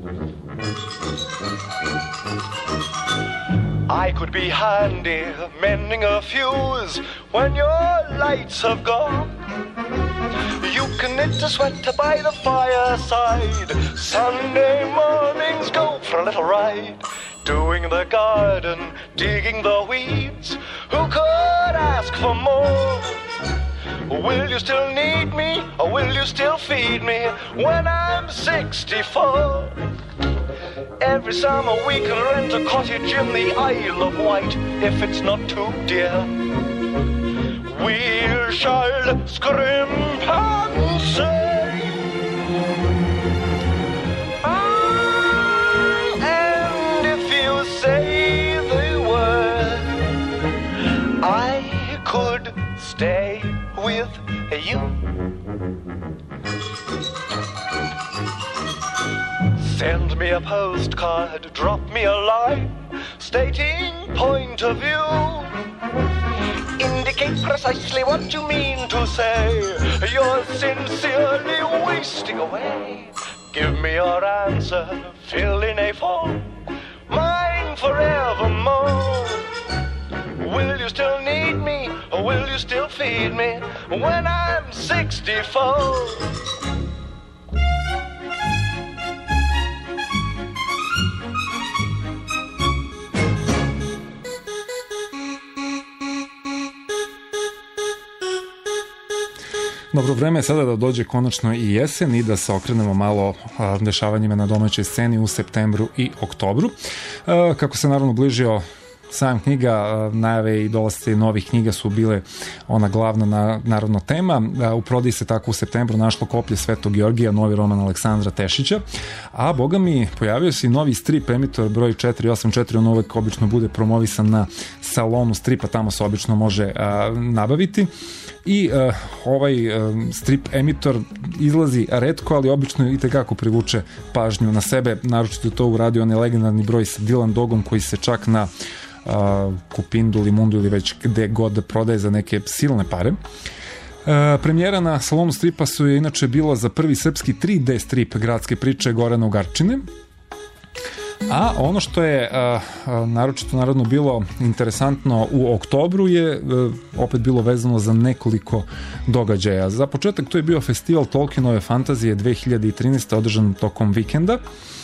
I could be handy mending a fuse when your lights have gone. You can knit a sweater by the fireside. Sunday mornings go for a little ride, doing the garden, digging the weeds. Who could ask for more? Will you still need me, or will you still feed me when I'm 64? Every summer we can rent a cottage in the Isle of Wight, if it's not too dear. We shall scrimp and save, and if you say the word, I could stay with you. Send me a postcard, drop me a line, stating point of view. Indicate precisely what you mean to say. You're sincerely wasting away. Give me your answer, fill in a form, mine forevermore. Will you still need me, or will you still feed me when I'm 64? Dobro, vreme je sada da dođe konačno i jesen i da se okrenemo malo dešavanjima na domaćoj sceni u septembru i oktobru. Kako se naravno bližio sam knjiga, najave i dolasci novih knjiga su bile ona glavna naravno tema. U prodaji se tako u septembru našlo Koplje Svetog Georgija, novi roman Aleksandra Tešića, a boga mi pojavio se i novi strip emitor broj 484, on uvek obično bude promovisan na salonu stripa, tamo se obično može nabaviti. I ovaj strip emitor izlazi retko, ali obično i tekako privuče pažnju na sebe, naročito to uradio onaj legendarni broj sa Dylan Dogom koji se čak na Kupindu, Limundu ili već gde god prodaje za neke silne pare. Premijera na salonu stripa su je inače bila za prvi srpski 3D strip Gradske priče Gorana Ugarčine. A ono što je naročito naravno bilo interesantno u oktobru je opet bilo vezano za nekoliko događaja. Za početak to je bio festival Tolkienove fantazije 2013. održan tokom vikenda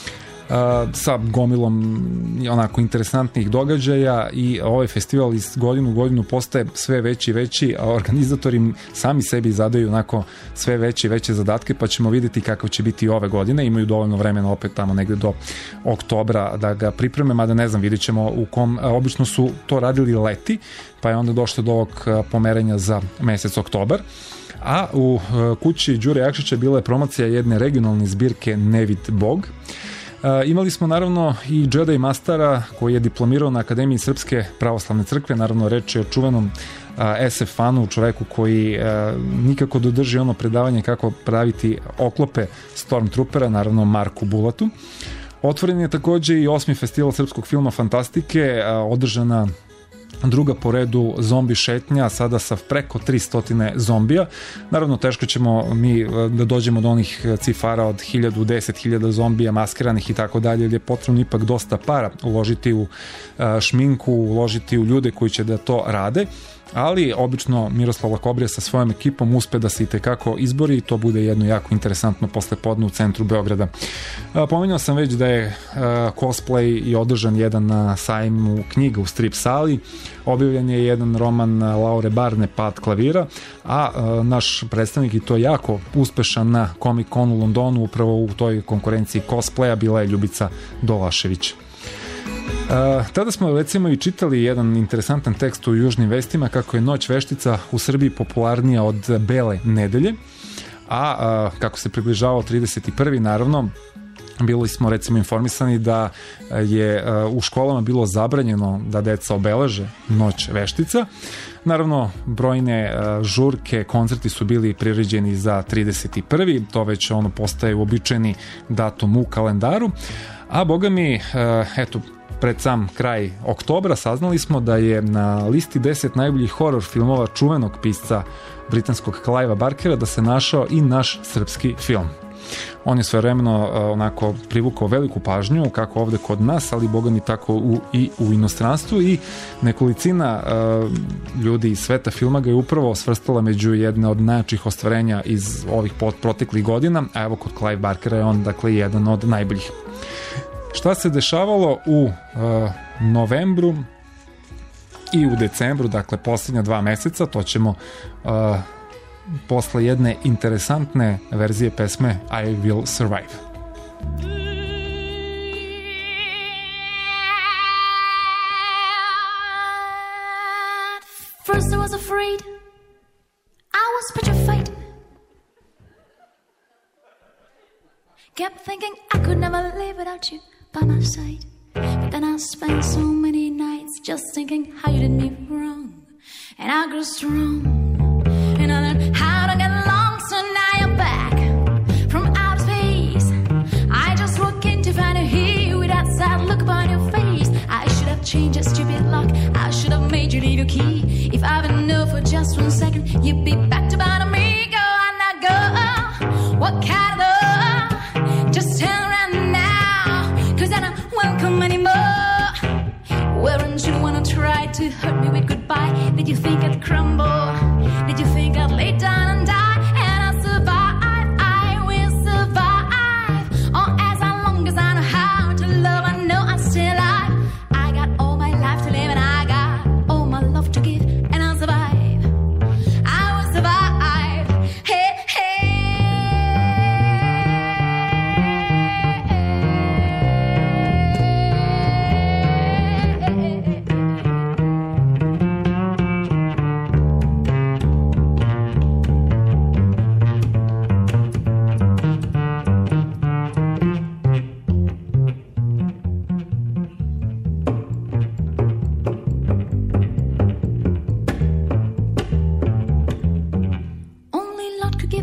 sa gomilom onako interesantnih događaja i ovaj festival iz godinu u godinu postaje sve veći i veći, a organizatori sami sebi zadaju onako sve veće i veće zadatke, pa ćemo vidjeti kako će biti ove godine. Imaju dovoljno vremena opet tamo negde do oktobra da ga pripreme, mada ne znam, vidjet ćemo u kom, obično su to radili leti, pa je onda došlo do ovog pomeranja za mesec oktobar. A u kući Đure Jakšića bila je promocija jedne regionalne zbirke Nevid Bog. Imali smo naravno i Jedi Mastara koji je diplomirao na Akademiji Srpske pravoslavne crkve, naravno reč je o čuvenom SF fanu, čoveku koji nikako dodrži ono predavanje kako praviti oklope Stormtroopera, naravno Marku Bulatu. Otvoren je takođe i 8. festival srpskog filma Fantastike, održana druga po redu zombi šetnja, sada sa preko 300 zombija. Naravno, teško ćemo mi da dođemo do onih cifara od 1000, 10.000 zombija maskiranih i tako dalje, jer je potrebno ipak dosta para uložiti u šminku, uložiti u ljude koji će da to rade, ali obično Miroslav Lakobrija sa svojom ekipom uspe da se i tekako izbori i to bude jedno jako interesantno poslepodne u centru Beograda. Pominjao sam već da je cosplay i održan jedan na sajmu knjiga u strip sali, objavljen je jedan roman Laure Barne Pad klavira, a naš predstavnik i to jako uspešan na Comic Con u Londonu, upravo u toj konkurenciji cosplaya bila je Ljubica Dolašević. Tada smo recimo i čitali jedan interesantan tekst u Južnim vestima kako je Noć veštica u Srbiji popularnija od Bele nedelje, a kako se približavao 31. naravno bili smo recimo informisani da je u školama bilo zabranjeno da deca obeleže Noć veštica. Naravno, brojne žurke, koncerti su bili priređeni za 31. To već ono postaje uobičajeni datum u kalendaru, a boga mi, eto, pred sam kraj oktobra saznali smo da je na listi 10 najboljih horor filmova čuvenog pisca britanskog Clivea Barkera da se našao i naš srpski film. On je svojevremeno onako privukao veliku pažnju kako ovde kod nas, ali boga mi tako i u inostranstvu, i nekolicina ljudi iz sveta filma ga je upravo svrstala među jedne od najjačih ostvarenja iz ovih proteklih godina, a evo kod Clive Barkera je on dakle jedan od najboljih. Šta se dešavalo u novembru i u decembru, dakle posljednja 2 meseca, to ćemo posle jedne interesantne verzije pesme I Will Survive. First I was afraid, I was petrified. Kept thinking I could never live without you by my side. But then I spent so many nights just thinking how you did me wrong. And I grew strong, and I learned how to get along. So now you're back from outer space. I just walk in to find you here with that sad look upon your face. I should have changed your stupid lock, I should have made you leave your key. If I've been known for just 1 second, you'd be back to bother me. Go on now, go. What kind of love? Just turn around now, 'cause I don't welcome anymore. Weren't you the one who tried to hurt me with goodbye? Did you think I'd crumble? Did you think I'd lay down and die? And I'll survive, I will survive. Oh, as long as I know how to love, I know I'm still alive. I got all my life to live and I got all my love to give, and I'll survive. I will survive. Hey.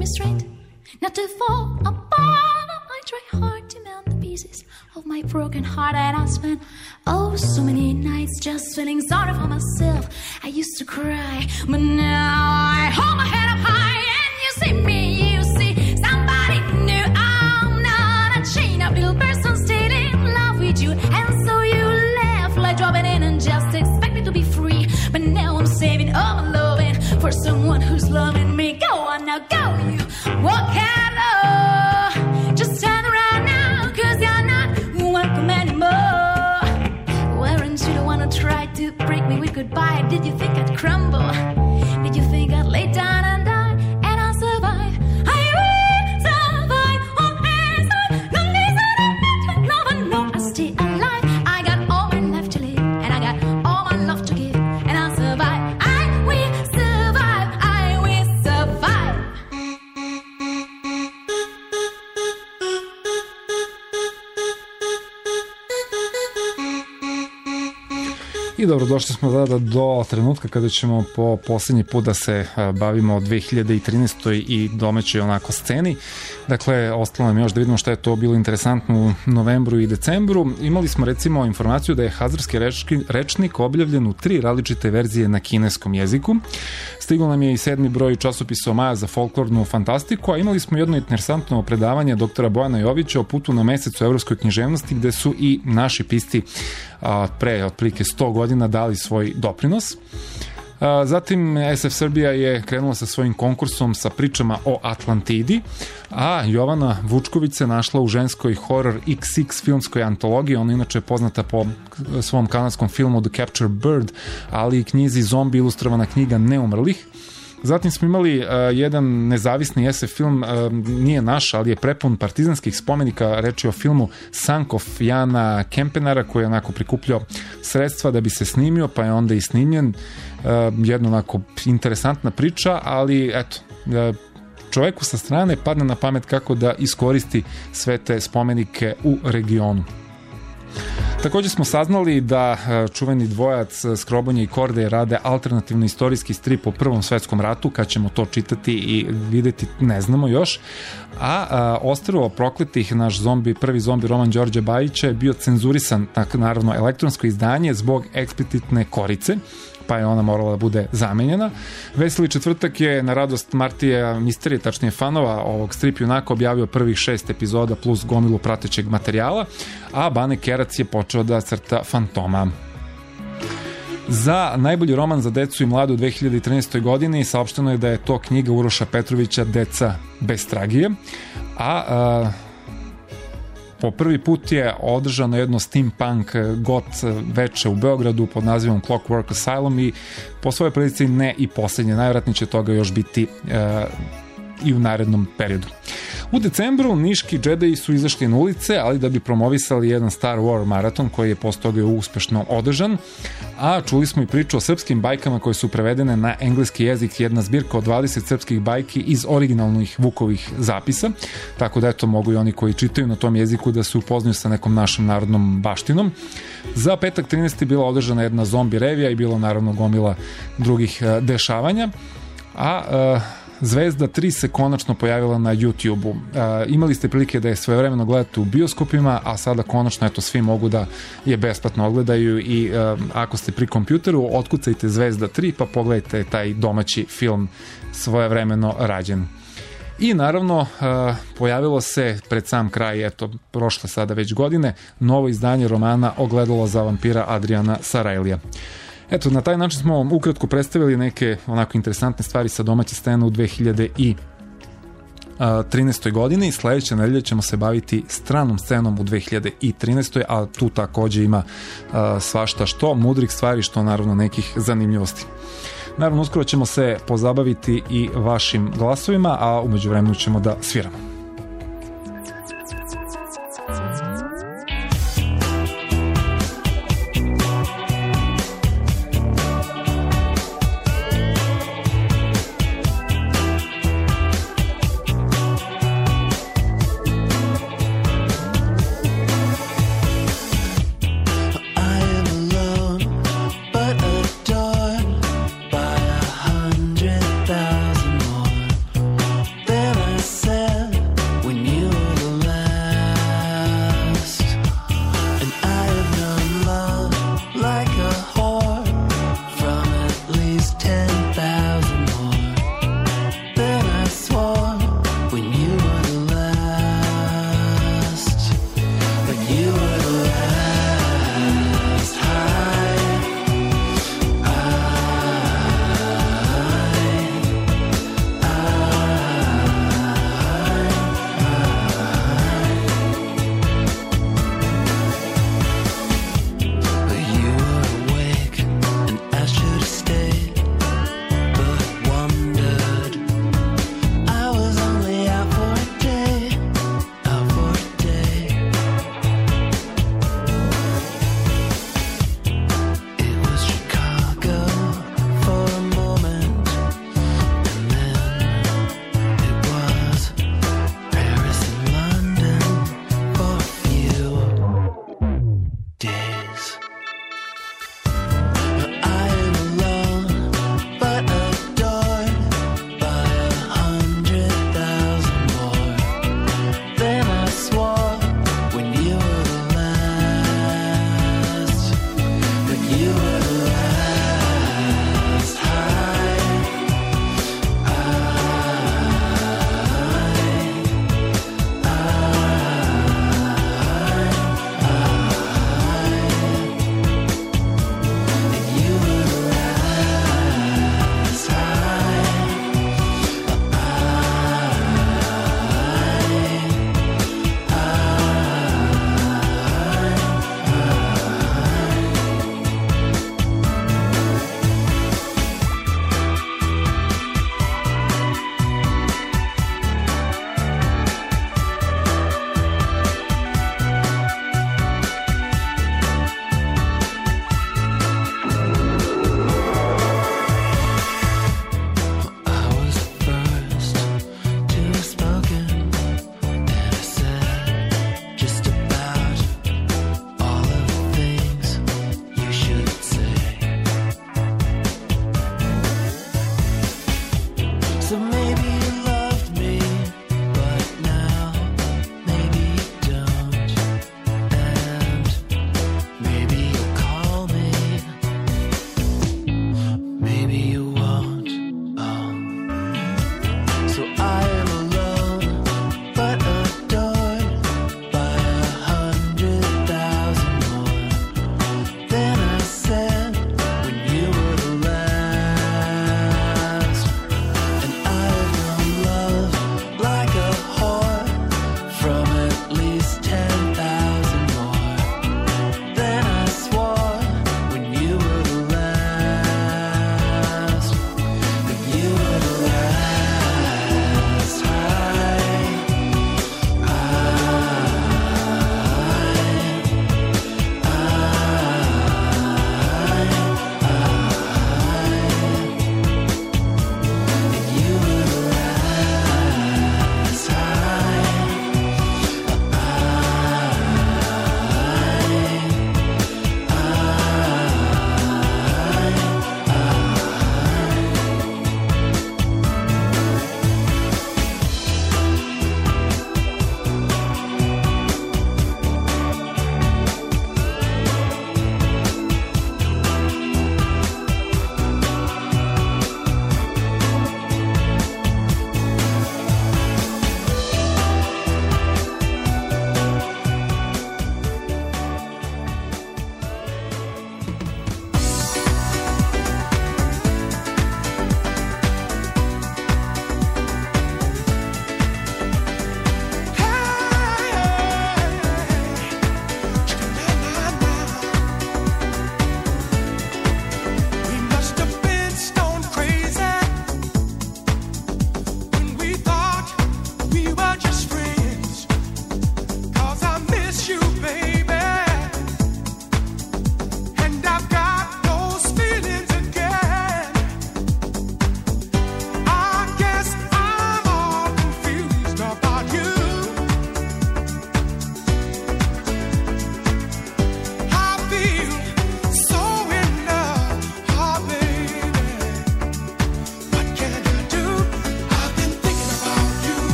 me straight, not to fall apart. I try hard to mend the pieces of my broken heart, and I spent so many nights just feeling sorry for myself. I used to cry, but now I hold my head up high, and you see me, you see somebody new. I'm not a chain of little person still in love with you, and so you left like dropping in and just expect me to be free. But now I'm saving all my loving for someone who's loving me. Go on now, go, you walk out, oh, just turn around now, 'cause you're not welcome anymore. Weren't you the one who tried to break me with goodbye? Did you think I'd crumble? Did you think I'd lay down and die and I'll survive? I will survive on inside. No, no, I stay alive. I got all my life to live, and I got all my love to give, and I'll survive. I will survive. I will survive. I dobrodošli smo sada do trenutka kada ćemo po posljednji put da se bavimo o 2013. i domaćoj onako sceni. Dakle, ostalo nam još da vidimo šta je to bilo interesantno u novembru i decembru. Imali smo recimo informaciju da je hazarski rečnik objavljen u 3 različite verzije na kineskom jeziku. Stiglo nam je i 7. broj časopisa Maja za folklornu fantastiku, a imali smo jedno interesantno predavanje doktora Bojana Jovića o putu na mesec u evropskoj književnosti, gde su i naši pisci pre otprilike 100 godina dali svoj doprinos. Zatim SF Srbija je krenula sa svojim konkursom sa pričama o Atlantidi, a Jovana Vučković se našla u ženskoj horror XX filmskoj antologiji. Ona inače je poznata po svom kanadskom filmu The Captured Bird, ali i knjizi Zombi, ilustrovana knjiga Neumrlih. Zatim smo imali jedan nezavisni SF film, nije naš, ali je prepun partizanskih spomenika. Reč je o filmu Sankov Jana Kempenara, koji je onako prikupljao sredstva da bi se snimio, pa je onda i snimljen. Jedna onako interesantna priča, ali eto, čoveku sa strane padne na pamet kako da iskoristi sve te spomenike u regionu. Također smo saznali da čuveni dvojac Skrobonje i Korde rade alternativno istorijski strip o Prvom svetskom ratu. Kad ćemo to čitati i videti, ne znamo još. A Ostrvo prokletih, naš prvi zombi roman Đorđa Bajića, je bio cenzurisan, naravno elektronsko izdanje, zbog eksplicitne korice, pa je ona morala da bude zamenjena. Veseli četvrtak je na radost Martija Misterije, tačnije fanova ovog strip junaka, objavio prvih 6 epizoda plus gomilu pratećeg materijala, a Bane Kerac je počeo da crta Fantoma. Za najbolji roman za decu i mlade u 2013. godini saopšteno je da je to knjiga Uroša Petrovića Deca bez tragije, a po prvi put je održano jedno steampunk got veče u Beogradu pod nazivom Clockwork Asylum i po svojoj prilici ne i posljednje. Najvjerojatnije će toga još biti i u narednom periodu. U decembru niški džedaji su izašli na ulice, ali da bi promovisali jedan Star Wars maraton koji je posle toga uspešno održan, a čuli smo i priču o srpskim bajkama koje su prevedene na engleski jezik, jedna zbirka od 20 srpskih bajki iz originalnih Vukovih zapisa, tako da eto mogu i oni koji čitaju na tom jeziku da se upoznaju sa nekom našom narodnom baštinom. Za petak 13. bila održana jedna zombi revija i bilo naravno gomila drugih dešavanja, a Zvezda 3 se konačno pojavila na YouTube-u. Imali ste prilike da je svojevremeno gledate u bioskopima, a sada konačno eto svi mogu da je besplatno ogledaju i ako ste pri kompjuteru, otkucajte Zvezda 3 pa pogledajte taj domaći film svojevremeno rađen. I naravno pojavilo se pred sam kraj, eto prošle sada već godine, novo izdanje romana Ogledalo za vampira Adriana Sarajlija. Eto, na taj način smo ukratko predstavili neke onako interesantne stvari sa domaće scene u 2013. godini i sledeće nedelje ćemo se baviti stranom scenom u 2013. a tu takođe ima svašta što mudrih stvari, što naravno nekih zanimljivosti. Naravno, uskoro ćemo se pozabaviti i vašim glasovima, a umeđu vremenu ćemo da sviramo. There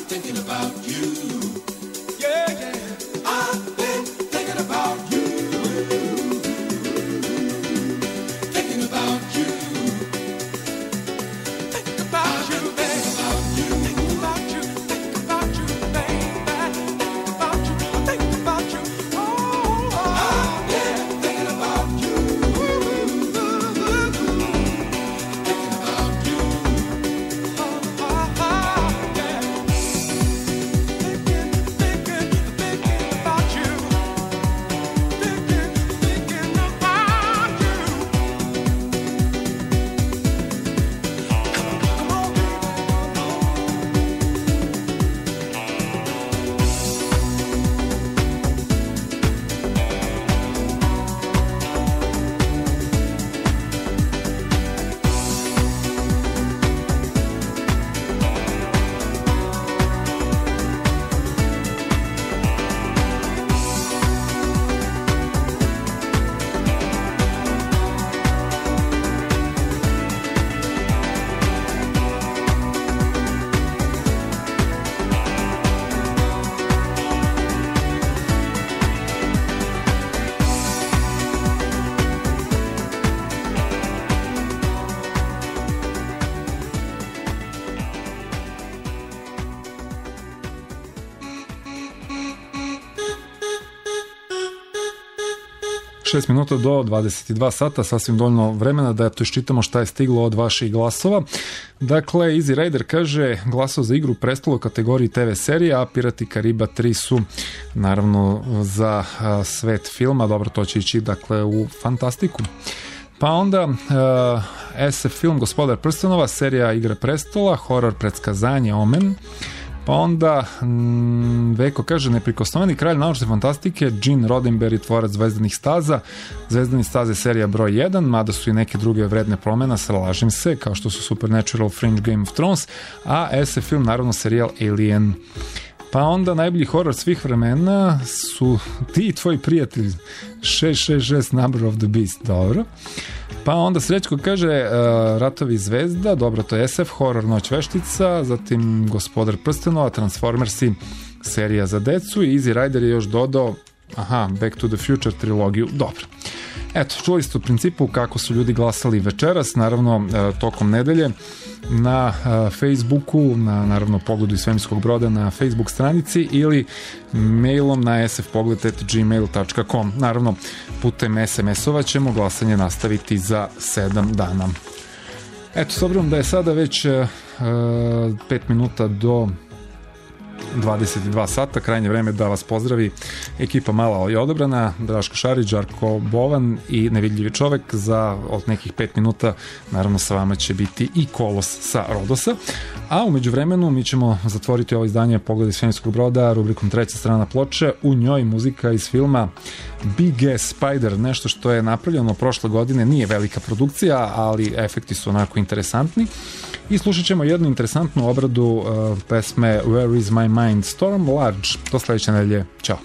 thinking about you. Yeah, yeah. I've been thinking about you. Thinking about you. Think about you, baby. Think about you. Think about you, baby. Think about you. Think about you. Oh, I've been thinking about you. Thinking about you. Šest minuta do 22 sata, sasvim dovoljno vremena da to iščitamo šta je stiglo od vaših glasova. Dakle, Easy Rider kaže glasao za Igru prestalo u kategoriji TV serija, a Pirati Kariba 3 su naravno za svet filma, dobro, to će ići dakle u fantastiku. Pa onda SF film Gospodar prstenova, serija Igra prestola, horor predskazanje Omen. Pa onda Veko kaže neprikosnoveni kralj naučne fantastike, Gene Roddenberry, tvorac Zvezdanih staza. Zvezdani staze serija broj 1, mada su i neke druge vredne promjena, slažem se, kao što su Supernatural, Fringe, Game of Thrones, a SF film naravno serijal Alien. Pa onda najbolji horor svih vremena su ti i tvoji prijatelji, 666 Number of the Beast, dobro. Pa onda Srećko kaže Ratovi zvezda, dobro, to je SF, horor Noć veštica, zatim Gospodar prstenova, Transformersi, serija za decu i Easy Rider je još dodao Back to the Future trilogiju, dobro. Eto, čuli ste u principu kako su ljudi glasali večeras, naravno tokom nedelje na Facebooku, na naravno Pogledu iz svemirskog broda na Facebook stranici ili mailom na sfpogled@gmail.com. Naravno, putem SMS-ova ćemo glasanje nastaviti za 7 dana. Eto, s obzirom da je sada već 5 minuta do 22 sata, krajnje vreme da vas pozdravi ekipa Mala i odobrana, Draško Šarić, Žarko Bovan i Nevidljivi čovek. Za od nekih 5 minuta naravno sa vama će biti i Kolos sa Rodosa, a umeđu vremenu mi ćemo zatvoriti ovo izdanje Pogled iz svemirskog broda rubrikom Treća strana ploče, u njoj muzika iz filma Big Ass Spider, nešto što je napravljeno prošle godine, nije velika produkcija, ali efekti su onako interesantni. I slušat ćemo jednu interesantnu obradu pesme Where is my mind, Storm Large, do sledeće nedelje, ćao.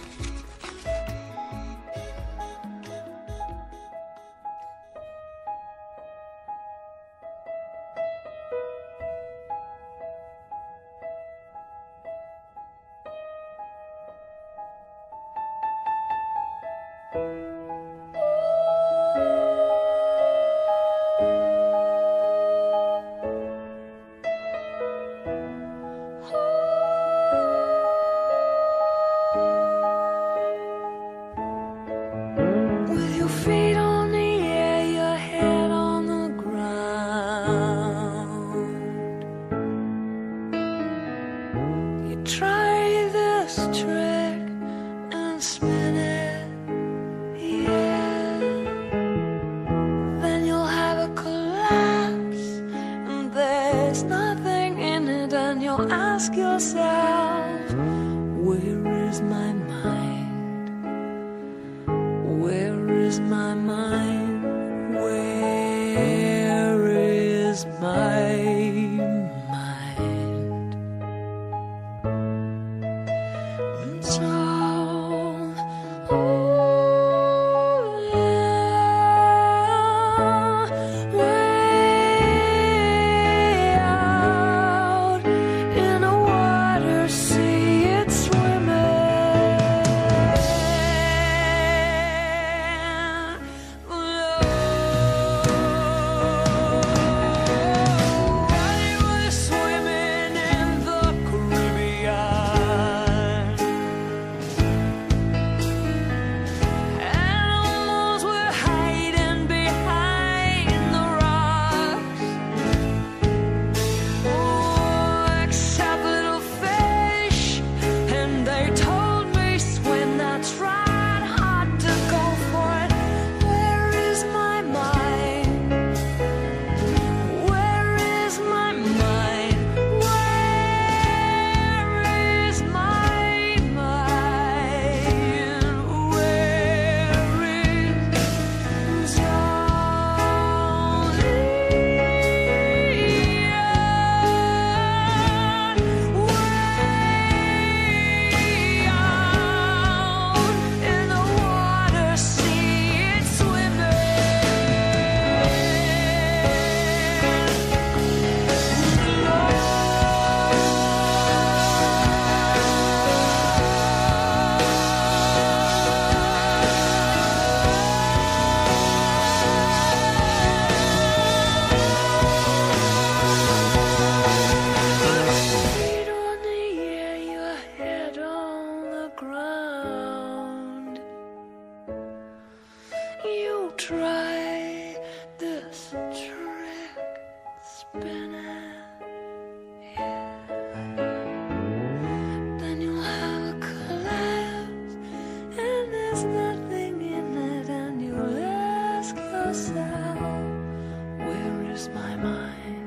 There's nothing in it, and you ask yourself, where is my mind?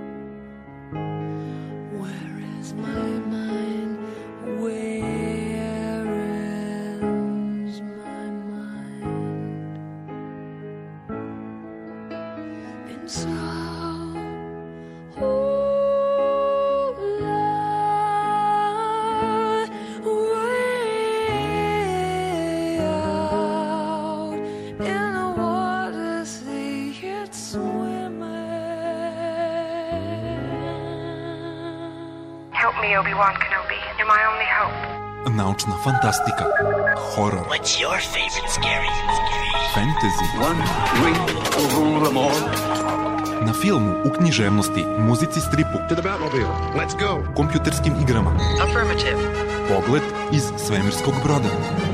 Where is my mind? Where is my mind? And so, Help me, Obi-Wan Kenobi. You're my only hope. Naučna fantastika, horor, What's your favorite scary? fantasy, One ring will rule them all. na filmu, u književnosti, muzici, stripu, To the Batmobile. Let's go. kompjuterskim igrama. Affirmative. Pogled iz svemirskog broda.